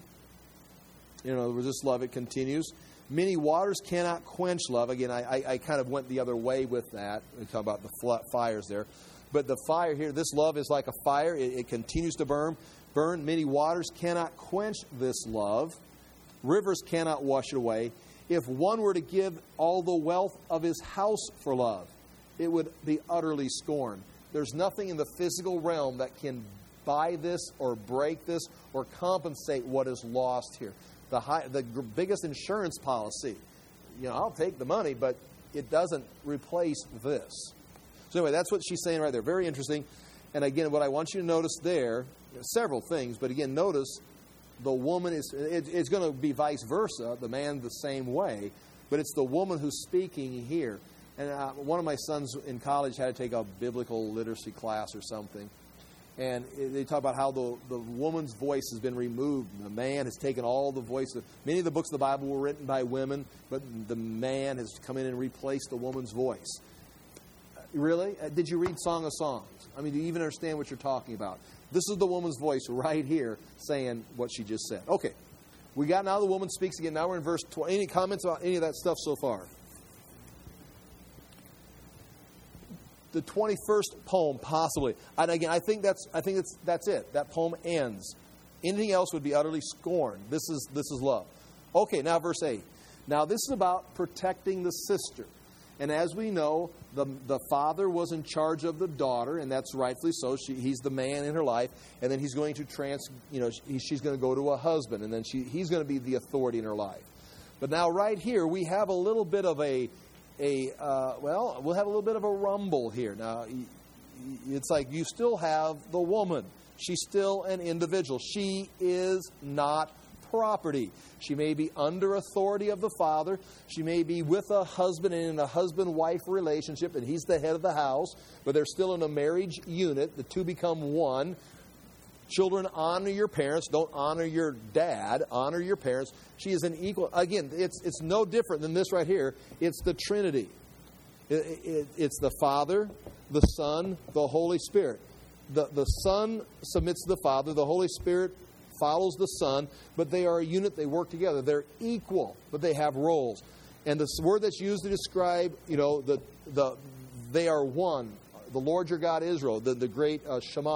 You know, this love, it continues. Many waters cannot quench love. Again, I, I, I kind of went the other way with that. We talk about the fl- fires there. But the fire here, this love is like a fire. It, it continues to burn. Burn. Many waters cannot quench this love. Rivers cannot wash it away. If one were to give all the wealth of his house for love, it would be utterly scorned. There's nothing in the physical realm that can buy this or break this or compensate what is lost here. The high, the biggest insurance policy, you know, I'll take the money, but it doesn't replace this. So anyway, that's what she's saying right there. Very interesting. And again, what I want you to notice there, several things, but again, notice the woman is, it, it's going to be vice versa, the man the same way, but it's the woman who's speaking here. And uh, one of my sons in college had to take a biblical literacy class or something. And they talk about how the, the woman's voice has been removed. The man has taken all the voices. Many of the books of the Bible were written by women, but the man has come in and replaced the woman's voice. Really? Did you read Song of Songs? I mean, do you even understand what you're talking about? This is the woman's voice right here saying what she just said. Okay. We got now the woman speaks again. Now we're in verse twenty. Any comments about any of that stuff so far? The twenty-first poem, possibly. And again, I think that's I think it's that's it. That poem ends. Anything else would be utterly scorned. This is this is love. Okay, now verse eight. Now this is about protecting the sister. And as we know, the the father was in charge of the daughter, and that's rightfully so. She, he's the man in her life, and then he's going to trans. You know, she, she's going to go to a husband, and then she he's going to be the authority in her life. But now, right here, we have a little bit of a a uh, well, we'll have a little bit of a rumble here. Now, it's like you still have the woman. She's still an individual. She is not property. She may be under authority of the father. She may be with a husband and in a husband-wife relationship, and he's the head of the house, but they're still in a marriage unit. The two become one. Children, honor your parents. Don't honor your dad. Honor your parents. She is an equal. Again, it's it's no different than this right here. It's the Trinity. It, it, it's the Father, the Son, the Holy Spirit. The, the Son submits to the Father. The Holy Spirit follows the Son, but they are a unit. They work together. They're equal, but they have roles. And the word that's used to describe, you know, the the they are one. The Lord your God, Israel, the, the great uh, Shema.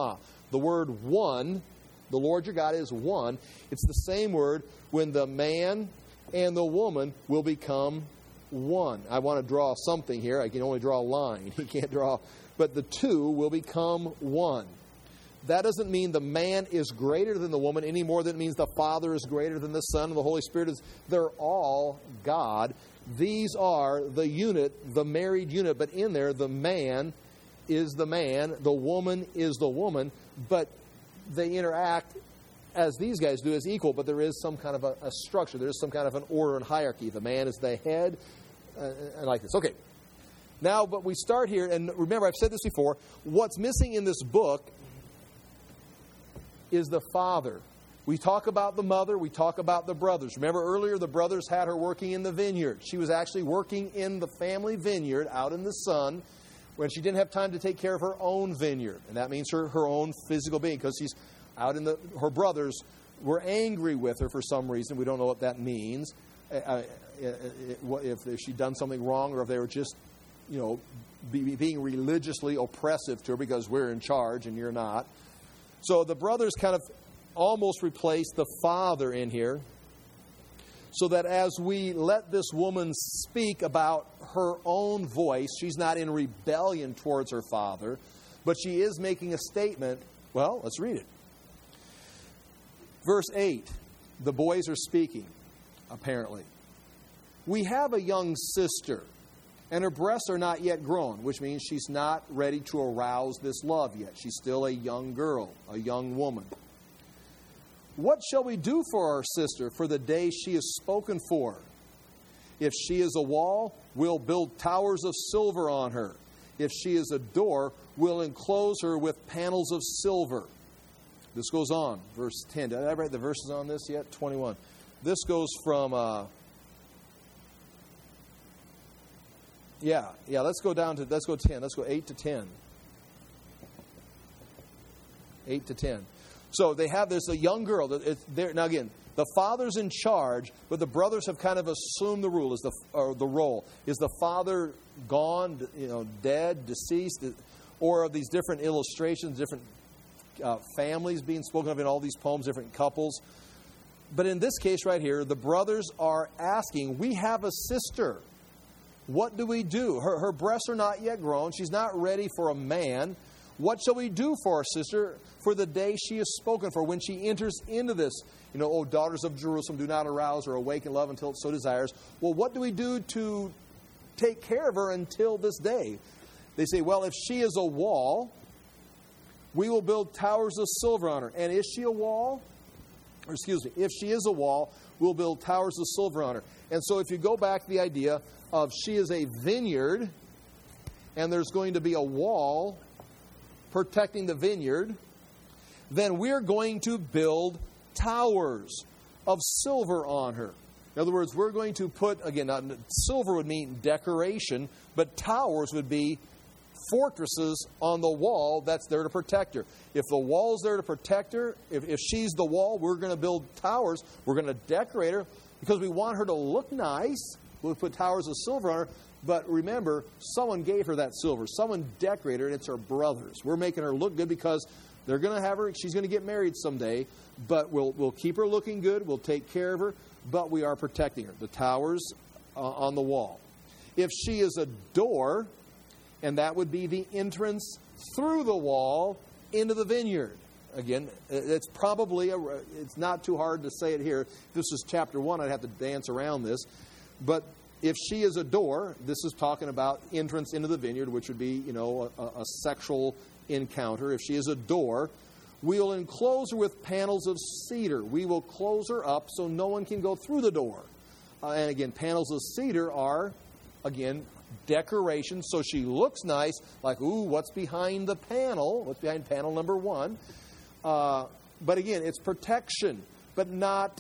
The word one, the Lord your God is one. It's the same word when the man and the woman will become one. I want to draw something here. I can only draw a line. You can't draw. But the two will become one. That doesn't mean the man is greater than the woman any more than it means the Father is greater than the Son and the Holy Spirit is. They're all God. These are the unit, the married unit. But in there, the man is the man, the woman is the woman. But they interact as these guys do as equal. But there is some kind of a, a structure. There is some kind of an order and hierarchy. The man is the head, uh, and like this. Okay. Now, but we start here, and remember, I've said this before. What's missing in this book is the father. We talk about the mother. We talk about the brothers. Remember earlier the brothers had her working in the vineyard. She was actually working in the family vineyard out in the sun when she didn't have time to take care of her own vineyard. And that means her, her own physical being, because she's out in the, her brothers were angry with her for some reason. We don't know what that means. Uh, if, if she'd done something wrong, or if they were just, you know, be, being religiously oppressive to her because we're in charge and you're not. So the brothers kind of almost replaced the father in here, so that as we let this woman speak about her own voice, she's not in rebellion towards her father, but she is making a statement. Well, let's read it. Verse eight, the boys are speaking, apparently. We have a young sister, and her breasts are not yet grown, which means she's not ready to arouse this love yet. She's still a young girl, a young woman. What shall we do for our sister for the day she is spoken for? If she is a wall, we'll build towers of silver on her. If she is a door, we'll enclose her with panels of silver. This goes on, verse ten. Did I write the verses on this yet? twenty-one. This goes from... Uh, Yeah, yeah, let's go down to, let's go ten. Let's go eight to ten. eight to ten. So they have this, a young girl. It's there. Now again, the father's in charge, but the brothers have kind of assumed the rule, is the or the role. Is the father gone, you know, dead, deceased? Or are these different illustrations, different uh, families being spoken of in all these poems, different couples? But in this case right here, the brothers are asking, we have a sister. What do we do? Her, her breasts are not yet grown. She's not ready for a man. What shall we do for our sister for the day she is spoken for, when she enters into this? You know, oh, daughters of Jerusalem, do not arouse or awaken love until it so desires. Well, what do we do to take care of her until this day? They say, well, if she is a wall, we will build towers of silver on her. And is she a wall? Or excuse me, if she is a wall, we'll build towers of silver on her. And so if you go back to the idea of she is a vineyard, and there's going to be a wall protecting the vineyard, then we're going to build towers of silver on her. In other words, we're going to put, again, not, silver would mean decoration, but towers would be fortresses on the wall that's there to protect her. If the wall's there to protect her, if, if she's the wall, we're going to build towers. We're going to decorate her because we want her to look nice. We'll put towers of silver on her. But remember, someone gave her that silver. Someone decorated her, and it's her brothers. We're making her look good because they're going to have her. She's going to get married someday. But we'll we'll keep her looking good. We'll take care of her. But we are protecting her. The towers uh, on the wall. If she is a door, and that would be the entrance through the wall into the vineyard. Again, it's probably, a, it's not too hard to say it here. If this is chapter one, I'd have to dance around this. But if she is a door, this is talking about entrance into the vineyard, which would be, you know, a, a sexual encounter. If she is a door, we'll enclose her with panels of cedar. We will close her up so no one can go through the door. Uh, and again, panels of cedar are, again, decoration, so she looks nice, like, ooh, what's behind the panel? What's behind panel number one? Uh, but again, it's protection, but not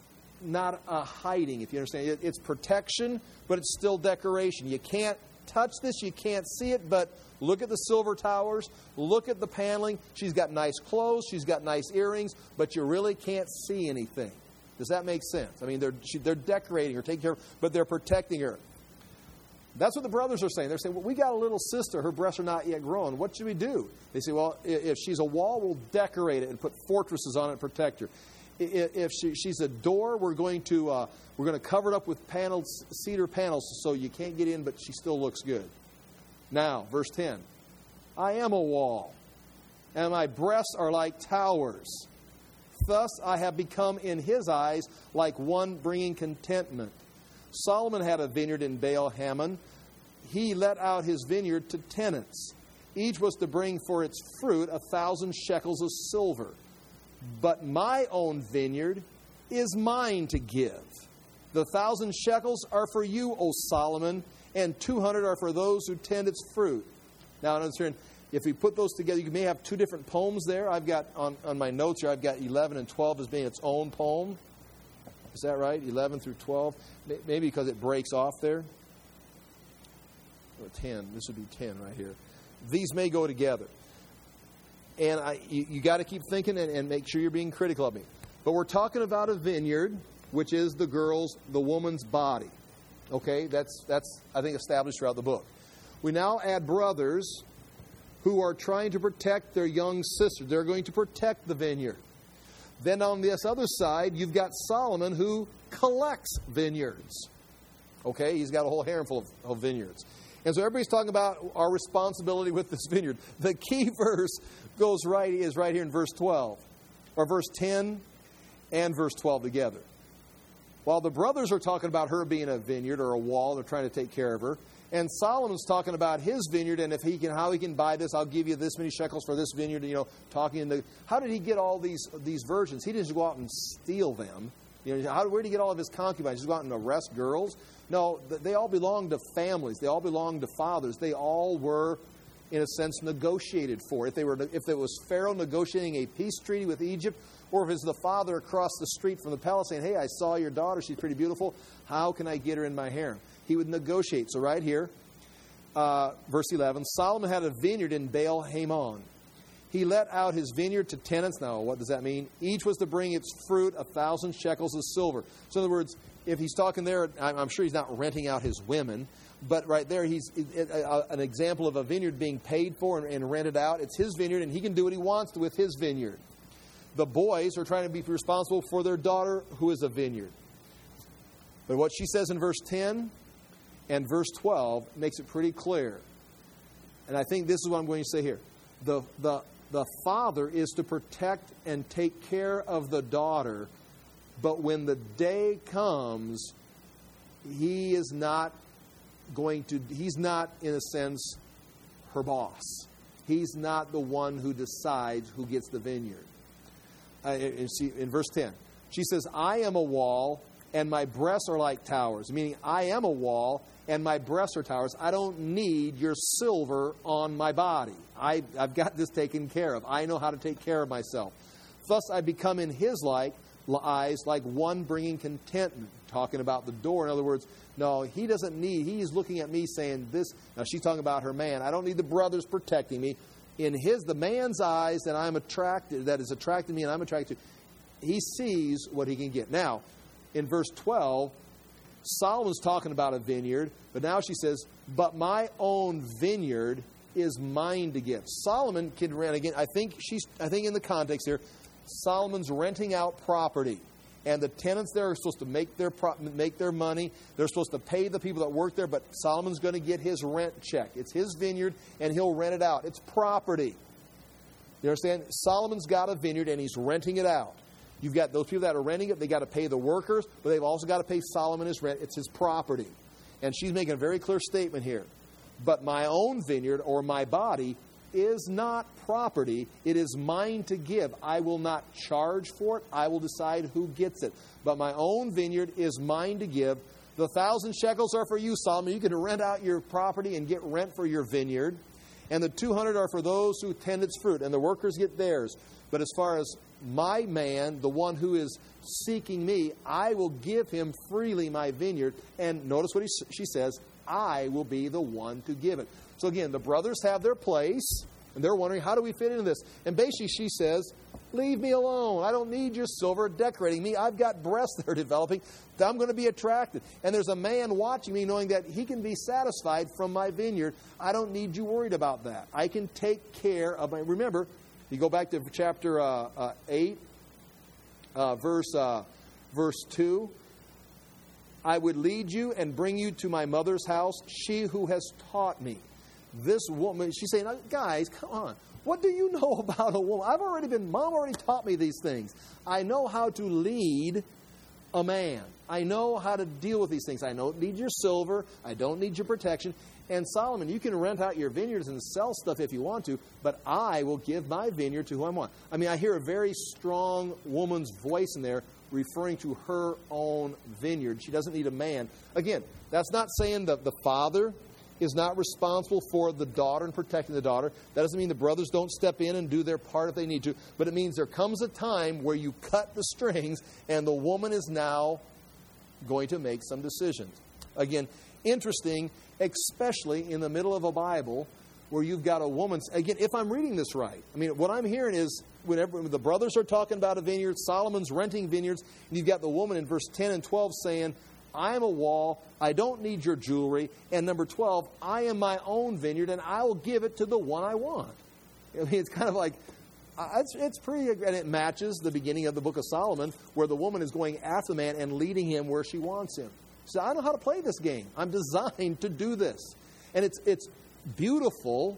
not a hiding, if you understand. It, it's protection, but it's still decoration. You can't touch this, you can't see it, but look at the silver towers, look at the paneling. She's got nice clothes, she's got nice earrings, but you really can't see anything. Does that make sense? I mean, they're she, they're decorating her, taking care of her, but they're protecting her. That's what the brothers are saying. They're saying, well, we got a little sister. Her breasts are not yet grown. What should we do? They say, well, if she's a wall, we'll decorate it and put fortresses on it and protect her. If she, she's a door, we're going to uh, we're going to cover it up with panels, cedar panels, so you can't get in, but she still looks good. Now, verse ten. I am a wall, and my breasts are like towers. Thus I have become in his eyes like one bringing contentment. Solomon had a vineyard in Baal-Hamon. He let out his vineyard to tenants. Each was to bring for its fruit a thousand shekels of silver. But my own vineyard is mine to give. The thousand shekels are for you, O Solomon, and two hundred are for those who tend its fruit. Now, I understand, if we put those together, you may have two different poems there. I've got, on, on my notes here, I've got eleven and twelve as being its own poem. Is that right? eleven through twelve? Maybe because it breaks off there. Or ten. This would be ten right here. These may go together. And I, you, you got to keep thinking and, and make sure you're being critical of me. But we're talking about a vineyard, which is the girl's, the woman's body. Okay? That's, that's I think, established throughout the book. We now add brothers who are trying to protect their young sister. They're going to protect the vineyard. Then on this other side, you've got Solomon who collects vineyards. Okay? He's got a whole harem full of, of vineyards. And so everybody's talking about our responsibility with this vineyard. The key verse goes right is right here in verse twelve, or verse ten and verse twelve together. While the brothers are talking about her being a vineyard or a wall, they're trying to take care of her. And Solomon's talking about his vineyard, and if he can, how he can buy this, I'll give you this many shekels for this vineyard. You know, talking in the, how did he get all these these virgins? He didn't just go out and steal them. You know, how, where did he get all of his concubines? Just go out and arrest girls? No, they all belonged to families. They all belonged to fathers. They all were, in a sense, negotiated for. If they were, if it was Pharaoh negotiating a peace treaty with Egypt, or if it's the father across the street from the palace saying, hey, I saw your daughter, she's pretty beautiful, how can I get her in my harem? He would negotiate. So right here, uh, verse eleven, Solomon had a vineyard in Baal-Hamon. He let out his vineyard to tenants. Now, what does that mean? Each was to bring its fruit a thousand shekels of silver. So in other words, if he's talking there, I'm sure he's not renting out his women, but right there, he's an example of a vineyard being paid for and rented out. It's his vineyard, and he can do what he wants with his vineyard. The boys are trying to be responsible for their daughter, who is a vineyard. But what she says in verse ten and verse twelve makes it pretty clear. And I think this is what I'm going to say here. The, the, the father is to protect and take care of the daughter, but when the day comes, he is not going to, he's not, in a sense, her boss. He's not the one who decides who gets the vineyard. Uh, in, in verse ten, she says, I am a wall, and my breasts are like towers. Meaning, I am a wall, and my breasts are towers. I don't need your silver on my body. I, I've got this taken care of. I know how to take care of myself. Thus, I become in his like eyes like one bringing contentment. Talking about the door. In other words, no, he doesn't need, he's looking at me saying this. Now, she's talking about her man. I don't need the brothers protecting me. In his, the man's eyes that I'm attracted, that is attracting me and I'm attracted to, he sees what he can get. Now, in verse twelve, Solomon's talking about a vineyard, but now she says, but my own vineyard is mine to give. Solomon can rent, again, I think she's, I think in the context here, Solomon's renting out property. And the tenants there are supposed to make their pro- make their money. They're supposed to pay the people that work there, but Solomon's going to get his rent check. It's his vineyard, and he'll rent it out. It's property. You understand? Solomon's got a vineyard, and he's renting it out. You've got those people that are renting it. They got to pay the workers, but they've also got to pay Solomon his rent. It's his property. And she's making a very clear statement here. But my own vineyard, or my body, is not property. It is mine to give. I will not charge for it. I will decide who gets it. But my own vineyard is mine to give. The thousand shekels are for you, Solomon. You can rent out your property and get rent for your vineyard. And the two hundred are for those who tend its fruit. And the workers get theirs. But as far as my man, the one who is seeking me, I will give him freely my vineyard. And notice what he, she says, I will be the one to give it. So again, the brothers have their place. And they're wondering, how do we fit into this? And basically she says, leave me alone. I don't need your silver decorating me. I've got breasts that are developing. I'm going to be attracted. And there's a man watching me knowing that he can be satisfied from my vineyard. I don't need you worried about that. I can take care of my... Remember, you go back to chapter uh, uh, eight, uh, verse, uh, verse two. I would lead you and bring you to my mother's house, she who has taught me. This woman, she's saying, guys, come on. What do you know about a woman? I've already been, Mom already taught me these things. I know how to lead a man. I know how to deal with these things. I don't need your silver. I don't need your protection. And Solomon, you can rent out your vineyards and sell stuff if you want to, but I will give my vineyard to who I want. I mean, I hear a very strong woman's voice in there referring to her own vineyard. She doesn't need a man. Again, that's not saying that the father is not responsible for the daughter and protecting the daughter. That doesn't mean the brothers don't step in and do their part if they need to. But it means there comes a time where you cut the strings and the woman is now going to make some decisions. Again, interesting, especially in the middle of a Bible where you've got a woman. Again, if I'm reading this right, I mean, what I'm hearing is whenever the brothers are talking about a vineyard, Solomon's renting vineyards, and you've got the woman in verse ten and twelve saying, I am a wall, I don't need your jewelry. And number twelve, I am my own vineyard, and I will give it to the one I want. I mean, it's kind of like, uh, it's, it's pretty, and it matches the beginning of the book of Solomon, where the woman is going after the man and leading him where she wants him. So I know how to play this game. I'm designed to do this. And it's it's beautiful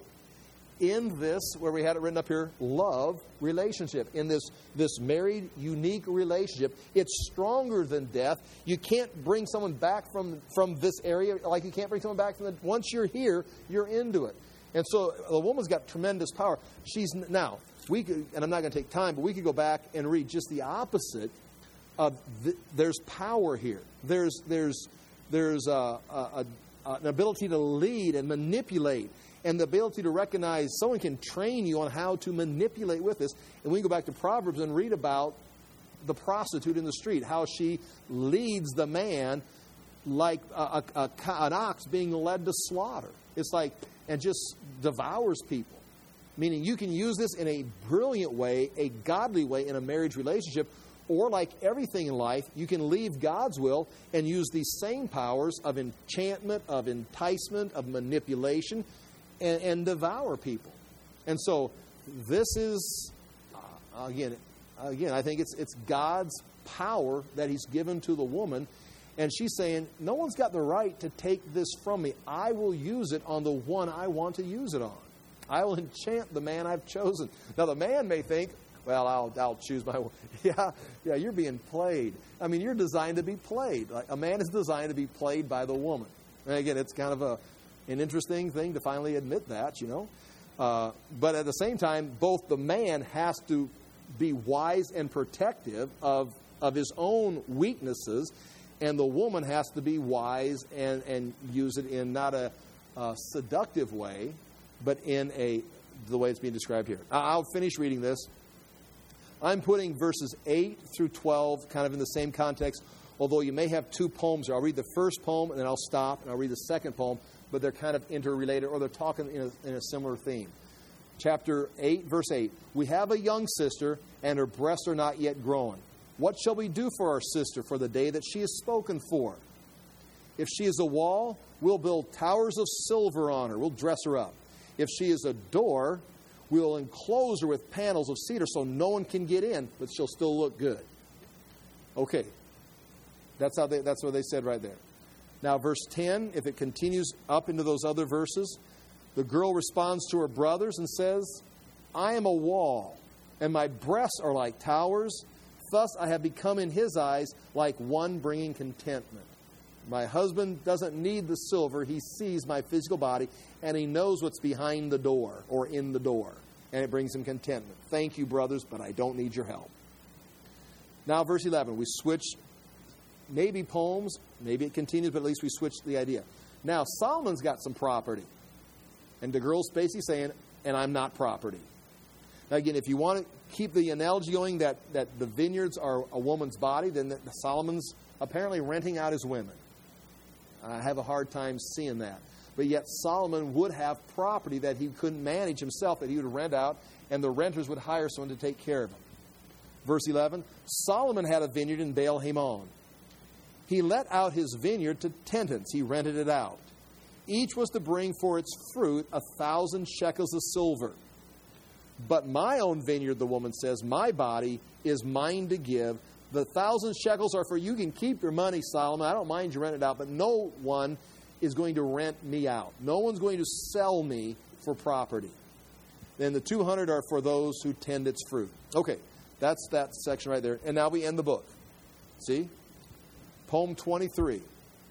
in this, where we had it written up here, love relationship. In this, this married, unique relationship, it's stronger than death. You can't bring someone back from, from this area like you can't bring someone back from the... Once you're here, you're into it. And so the woman's got tremendous power. She's... Now, we could, and I'm not going to take time, but we could go back and read just the opposite of... The, there's power here. There's, there's, there's a, a, a, an ability to lead and manipulate, and the ability to recognize someone can train you on how to manipulate with this. And we can go back to Proverbs and read about the prostitute in the street, how she leads the man like a, a, a, an ox being led to slaughter. It's like, and just devours people. Meaning you can use this in a brilliant way, a godly way in a marriage relationship, or like everything in life, you can leave God's will and use these same powers of enchantment, of enticement, of manipulation, And, and devour people. And so this is, uh, again, again, I think it's it's God's power that He's given to the woman. And she's saying, no one's got the right to take this from me. I will use it on the one I want to use it on. I will enchant the man I've chosen. Now, the man may think, well, I'll I'll choose my one. Yeah, yeah, you're being played. I mean, you're designed to be played. Like, a man is designed to be played by the woman. And again, it's kind of a an interesting thing to finally admit that, you know. Uh, but at the same time, both the man has to be wise and protective of, of his own weaknesses, and the woman has to be wise and, and use it in not a, a seductive way, but in a the way it's being described here. I'll finish reading this. I'm putting verses eight through twelve kind of in the same context, although you may have two poems here. I'll read the first poem, and then I'll stop, and I'll read the second poem, but they're kind of interrelated, or they're talking in a, in a similar theme. Chapter eight, verse eight. We have a young sister, and her breasts are not yet grown. What shall we do for our sister for the day that she is spoken for? If she is a wall, we'll build towers of silver on her. We'll dress her up. If she is a door, we'll enclose her with panels of cedar so no one can get in, but she'll still look good. Okay. That's how they, that's what they said right there. Now, verse ten, if it continues up into those other verses, the girl responds to her brothers and says, I am a wall, and my breasts are like towers. Thus I have become in his eyes like one bringing contentment. My husband doesn't need the silver. He sees my physical body, and he knows what's behind the door or in the door, and it brings him contentment. Thank you, brothers, but I don't need your help. Now, verse eleven, we switch. Maybe poems, maybe it continues, but at least we switched the idea. Now, Solomon's got some property. And the girl's basically saying, and I'm not property. Now, again, if you want to keep the analogy going that, that the vineyards are a woman's body, then the, the Solomon's apparently renting out his women. I have a hard time seeing that. but yet Solomon would have property that he couldn't manage himself, that he would rent out, and the renters would hire someone to take care of him. Verse eleven, Solomon had a vineyard in Baal-Hamon. He let out his vineyard to tenants. He rented it out. Each was to bring for its fruit a thousand shekels of silver. But my own vineyard, the woman says, my body is mine to give. The thousand shekels are for you. You can keep your money, Solomon. I don't mind you rent it out, but no one is going to rent me out. No one's going to sell me for property. Then the two hundred are for those who tend its fruit. Okay, that's that section right there. And now we end the book. See? Poem twenty-three.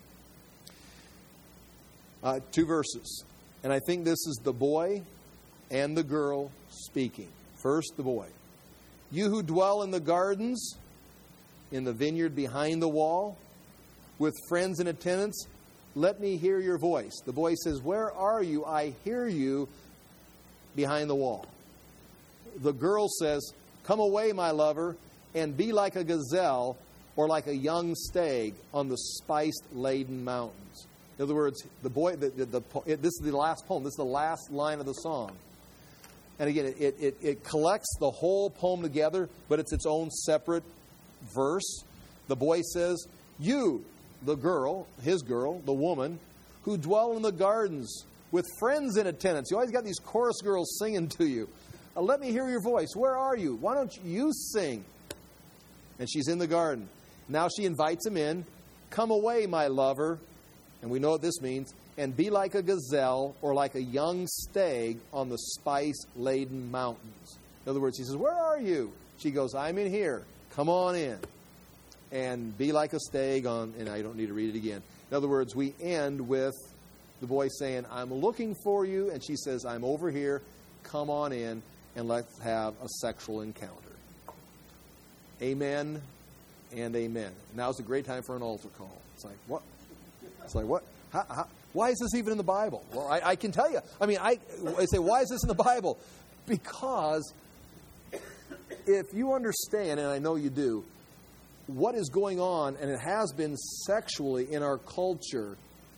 Uh, two verses. And I think this is the boy and the girl speaking. First, the boy. You who dwell in the gardens, in the vineyard behind the wall, with friends and attendants, let me hear your voice. The boy says, where are you? I hear you behind the wall. The girl says, come away, my lover, and be like a gazelle or like a young stag on the spice-laden mountains. In other words, the boy. The, the, the, this is the last poem. This is the last line of the song. And again, it, it, it collects the whole poem together, but it's its own separate verse. The boy says, you, the girl, his girl, the woman, who dwell in the gardens with friends and attendants. You always got these chorus girls singing to you. Uh, let me hear your voice. Where are you? Why don't you sing? And she's in the garden. Now she invites him in. Come away, my lover. And we know what this means. And be like a gazelle or like a young stag on the spice-laden mountains. In other words, he says, where are you? She goes, I'm in here. Come on in. And be like a stag on, and I don't need to read it again. In other words, we end with the boy saying, I'm looking for you. And she says, I'm over here. Come on in and let's have a sexual encounter. Amen and amen. Now's a great time for an altar call. It's like, what? It's like, what? How, how, why is this even in the Bible? Well, I, I can tell you. I mean, I, I say, why is this in the Bible? Because if you understand, and I know you do, what is going on, and it has been sexually in our culture,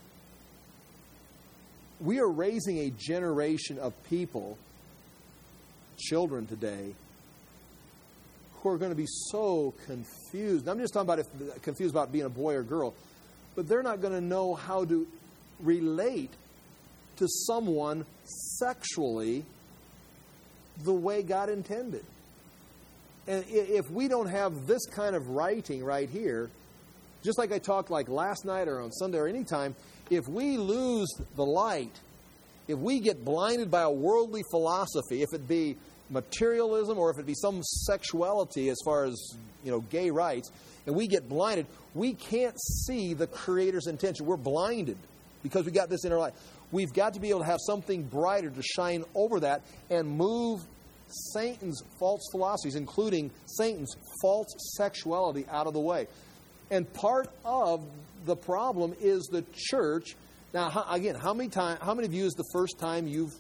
we are raising a generation of people, children today, who are going to be so confused. I'm just talking about if confused about being a boy or girl, but they're not going to know how to relate to someone sexually the way God intended. And if we don't have this kind of writing right here, just like I talked like last night or on Sunday or any time, if we lose the light, if we get blinded by a worldly philosophy, if it be materialism or if it be some sexuality as far as, you know, gay rights, and we get blinded, we can't see the Creator's intention. We're blinded because we got this in our life. We've got to be able to have something brighter to shine over that and move Satan's false philosophies, including Satan's false sexuality, out of the way. And part of the problem is the church. Now, how, again, how many time, how many of you is the first time you've,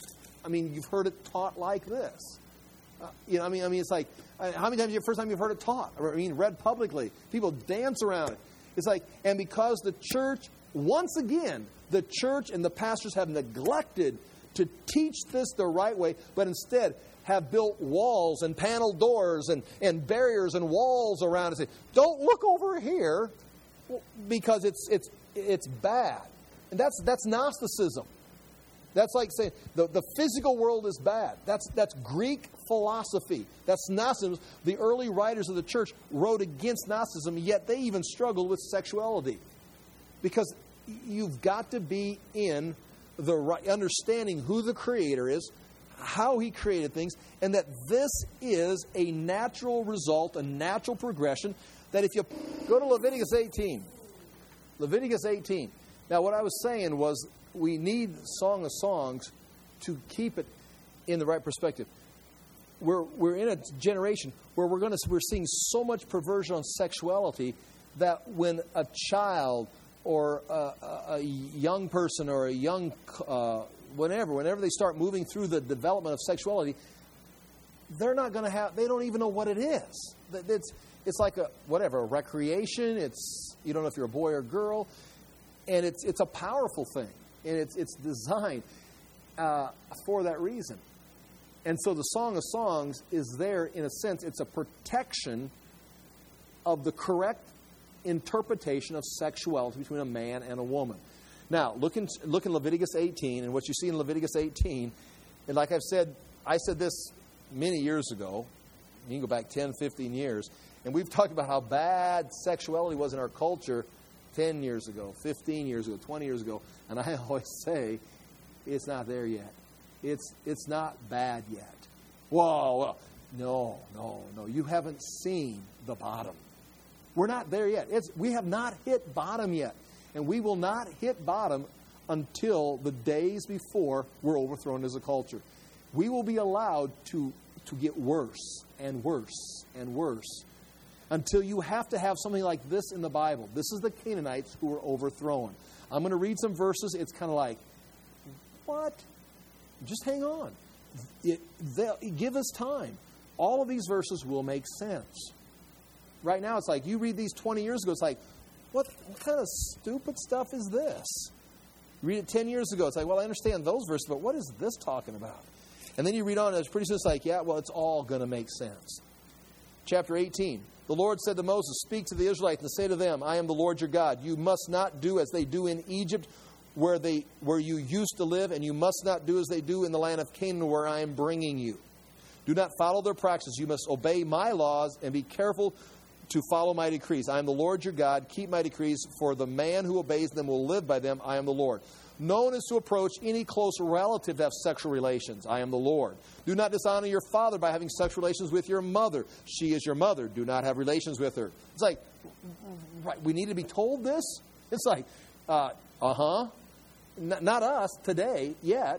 I mean, you've heard it taught like this? Uh, you know, I mean, I mean, it's like, uh, how many times is the first time you've heard it taught? I mean, read publicly. People dance around it. It's like, and because the church, once again, the church and the pastors have neglected to teach this the right way, but instead have built walls and paneled doors and, and barriers and walls around and say, don't look over here because it's it's it's bad. And that's that's Gnosticism. That's like saying the, the physical world is bad. That's that's Greek philosophy. That's Gnosticism. The early writers of the church wrote against Gnosticism, yet they even struggled with sexuality. Because you've got to be in the right, understanding who the Creator is, how He created things, and that this is a natural result, a natural progression, that if you go to Leviticus eighteen, Leviticus eighteen. Now, what I was saying was we need Song of Songs to keep it in the right perspective. We're we're in a generation where we're going to we're seeing so much perversion on sexuality that when a child or a, a, a young person or a young uh, whenever whenever they start moving through the development of sexuality, they're not going to have. They don't even know what it is. It's it's like a whatever a recreation. It's you don't know if you're a boy or girl. And it's it's a powerful thing. And it's, it's designed uh, for that reason. And so the Song of Songs is there, in a sense, it's a protection of the correct interpretation of sexuality between a man and a woman. Now, look in, look in Leviticus eighteen, and what you see in Leviticus eighteen, and like I've said, I said this many years ago, you can go back ten, fifteen years, and we've talked about how bad sexuality was in our culture ten years ago, fifteen years ago, twenty years ago, and I always say, it's not there yet. It's it's not bad yet. Whoa, whoa. No, no, no. You haven't seen the bottom. We're not there yet. It's, we have not hit bottom yet. And we will not hit bottom until the days before we're overthrown as a culture. We will be allowed to, to get worse and worse and worse until you have to have something like this in the Bible. This is the Canaanites who were overthrown. I'm going to read some verses. It's kind of like, what? Just hang on. It, give us time. All of these verses will make sense. Right now, it's like, you read these twenty years ago, it's like, what, what kind of stupid stuff is this? You read it ten years ago, it's like, well, I understand those verses, but what is this talking about? And then you read on, and it's pretty soon it's like, yeah, well, it's all going to make sense. Chapter eighteen. The Lord said to Moses, speak to the Israelites and say to them, I am the Lord your God. You must not do as they do in Egypt, where they where you used to live, and you must not do as they do in the land of Canaan, where I am bringing you. Do not follow their practices. You must obey my laws and be careful to follow my decrees. I am the Lord your God. Keep my decrees, for the man who obeys them will live by them. I am the Lord. No one is to approach any close relative to have sexual relations. I am the Lord. Do not dishonor your father by having sexual relations with your mother. She is your mother. Do not have relations with her. It's like, right, we need to be told this? It's like, uh, uh-huh. N- not us today yet.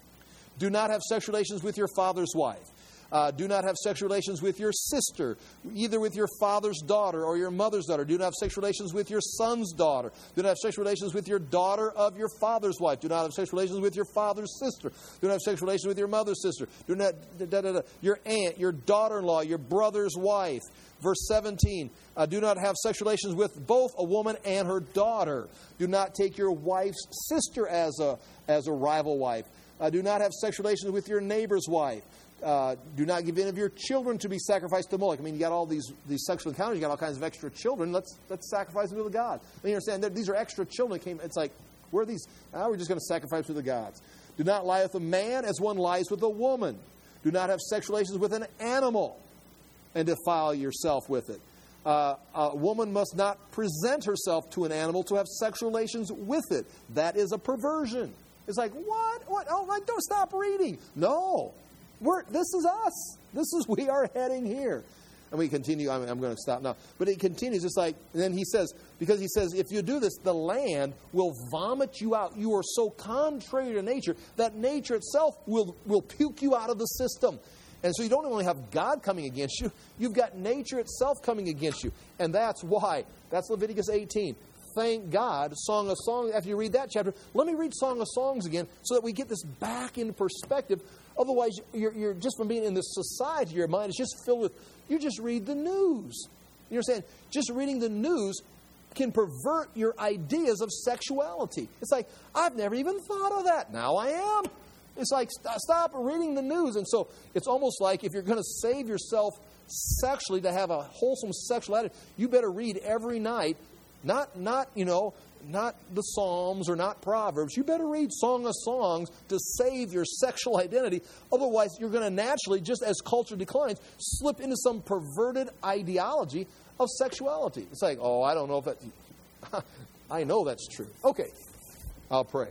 Do not have sexual relations with your father's wife. Uh, do not have sexual relations with your sister, either with your father's daughter or your mother's daughter. Do not have sexual relations with your son's daughter. Do not have sexual relations with your daughter of your father's wife. Do not have sexual relations with your father's sister. Do not have sexual relations with your mother's sister. Do not, da, da, da, your aunt, your daughter-in-law, your brother's wife. Verse seventeen, uh, do not have sexual relations with both a woman and her daughter. Do not take your wife's sister as a, as a rival wife. Uh, do not have sexual relations with your neighbor's wife. Uh, do not give any of your children to be sacrificed to Moloch. I mean, you got all these these sexual encounters. You got all kinds of extra children. Let's let's sacrifice them to the gods. I mean, you understand that these are extra children that came. It's like, where are these? Oh, we're just going to sacrifice to the gods. Do not lie with a man as one lies with a woman. Do not have sexual relations with an animal and defile yourself with it. Uh, a woman must not present herself to an animal to have sexual relations with it. That is a perversion. It's like, what? What? Oh, like, don't stop reading. No. We're, this is us. This is, we are heading here. And we continue. I'm, I'm going to stop now. But it continues. It's like, and then he says, because he says, if you do this, the land will vomit you out. You are so contrary to nature that nature itself will, will puke you out of the system. And so you don't only have God coming against you, you've got nature itself coming against you. And that's why. That's Leviticus eighteen. Thank God, Song of Songs. After you read that chapter, let me read Song of Songs again so that we get this back in perspective. Otherwise, you're, you're just from being in this society, your mind is just filled with, you just read the news. You understand? Just reading the news can pervert your ideas of sexuality. It's like, I've never even thought of that. Now I am. It's like, st- stop reading the news. And so it's almost like if you're going to save yourself sexually to have a wholesome sexual attitude, you better read every night. Not, not, you know, not the Psalms or not Proverbs. You better read Song of Songs to save your sexual identity. Otherwise, you're going to naturally, just as culture declines, slip into some perverted ideology of sexuality. It's like, oh, I don't know if that... I know that's true. Okay, I'll pray.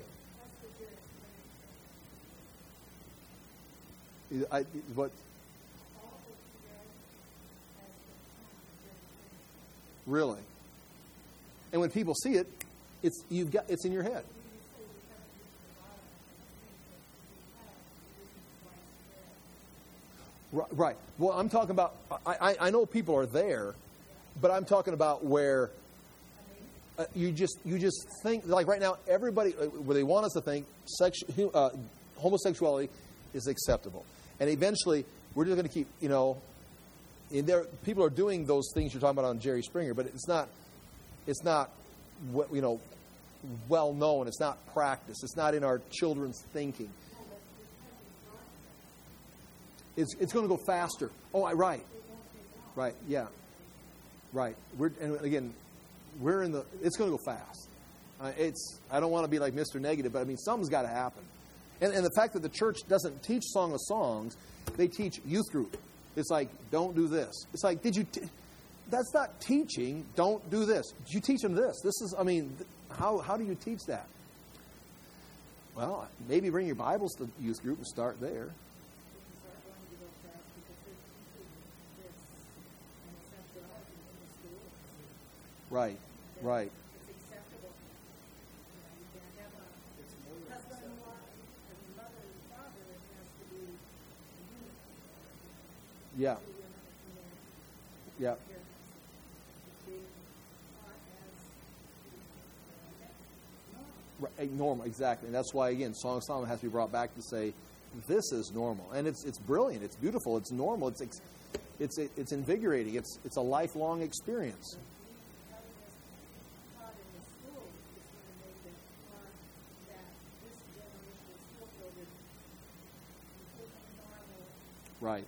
I, what? Really? And when people see it, it's you've got it's in your head. Right. right. Well, I'm talking about. I, I, I know people are there, but I'm talking about where uh, you just you just think like right now everybody where they want us to think sex, uh, homosexuality is acceptable, and eventually we're just going to keep you know. And there people are doing those things you're talking about on Jerry Springer, but it's not. It's not what you know. well known. It's not practiced. It's not in our children's thinking. It's it's going to go faster. Oh, I, right, right, yeah, right. We're and again, we're in the. It's going to go fast. Uh, it's. I don't want to be like Mister Negative, but I mean, something's got to happen. And and the fact that the church doesn't teach Song of Songs, they teach youth group. It's like, don't do this. It's like, did you? T- that's not teaching. Don't do this. Did you teach them this? This is. I mean, how how do you teach that? Well, maybe bring your Bibles to youth group and start there. Right, right. Yeah. Yeah. Right, normal, exactly. And that's why, again, Song of Solomon has to be brought back to say, this is normal. And it's it's brilliant. It's beautiful. It's normal. It's it's it's invigorating. It's it's a lifelong experience. Right.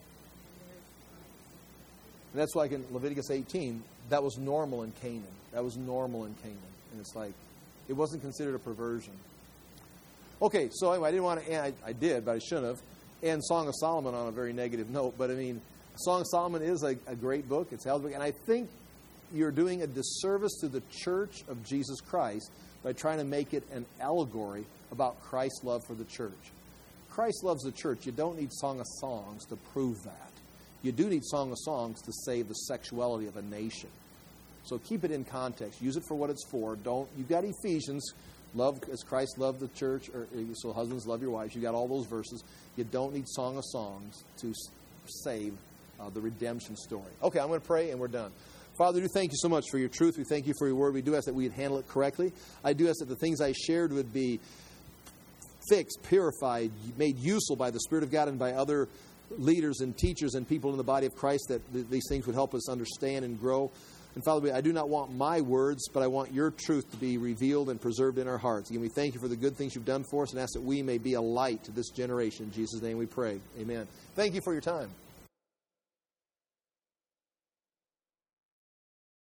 And that's why in Leviticus eighteen, that was normal in Canaan. That was normal in Canaan. And it's like, it wasn't considered a perversion. Okay, so anyway, I didn't want to, I, I did, but I shouldn't have, end Song of Solomon on a very negative note. But I mean, Song of Solomon is a, a great book. It's held, and I think you're doing a disservice to the Church of Jesus Christ by trying to make it an allegory about Christ's love for the church. Christ loves the church. You don't need Song of Songs to prove that. You do need Song of Songs to save the sexuality of a nation. So keep it in context. Use it for what it's for. Don't. You've got Ephesians, love as Christ loved the church, or so husbands love your wives. You've got all those verses. You don't need Song of Songs to save uh, the redemption story. Okay, I'm going to pray and we're done. Father, we do thank you so much for your truth. We thank you for your word. We do ask that we'd handle it correctly. I do ask that the things I shared would be fixed, purified, made useful by the Spirit of God and by other leaders and teachers and people in the body of Christ, that th- these things would help us understand and grow. And Father, I do not want my words, but I want your truth to be revealed and preserved in our hearts. Again, we thank you for the good things you've done for us and ask that we may be a light to this generation. In Jesus' name we pray. Amen. Thank you for your time.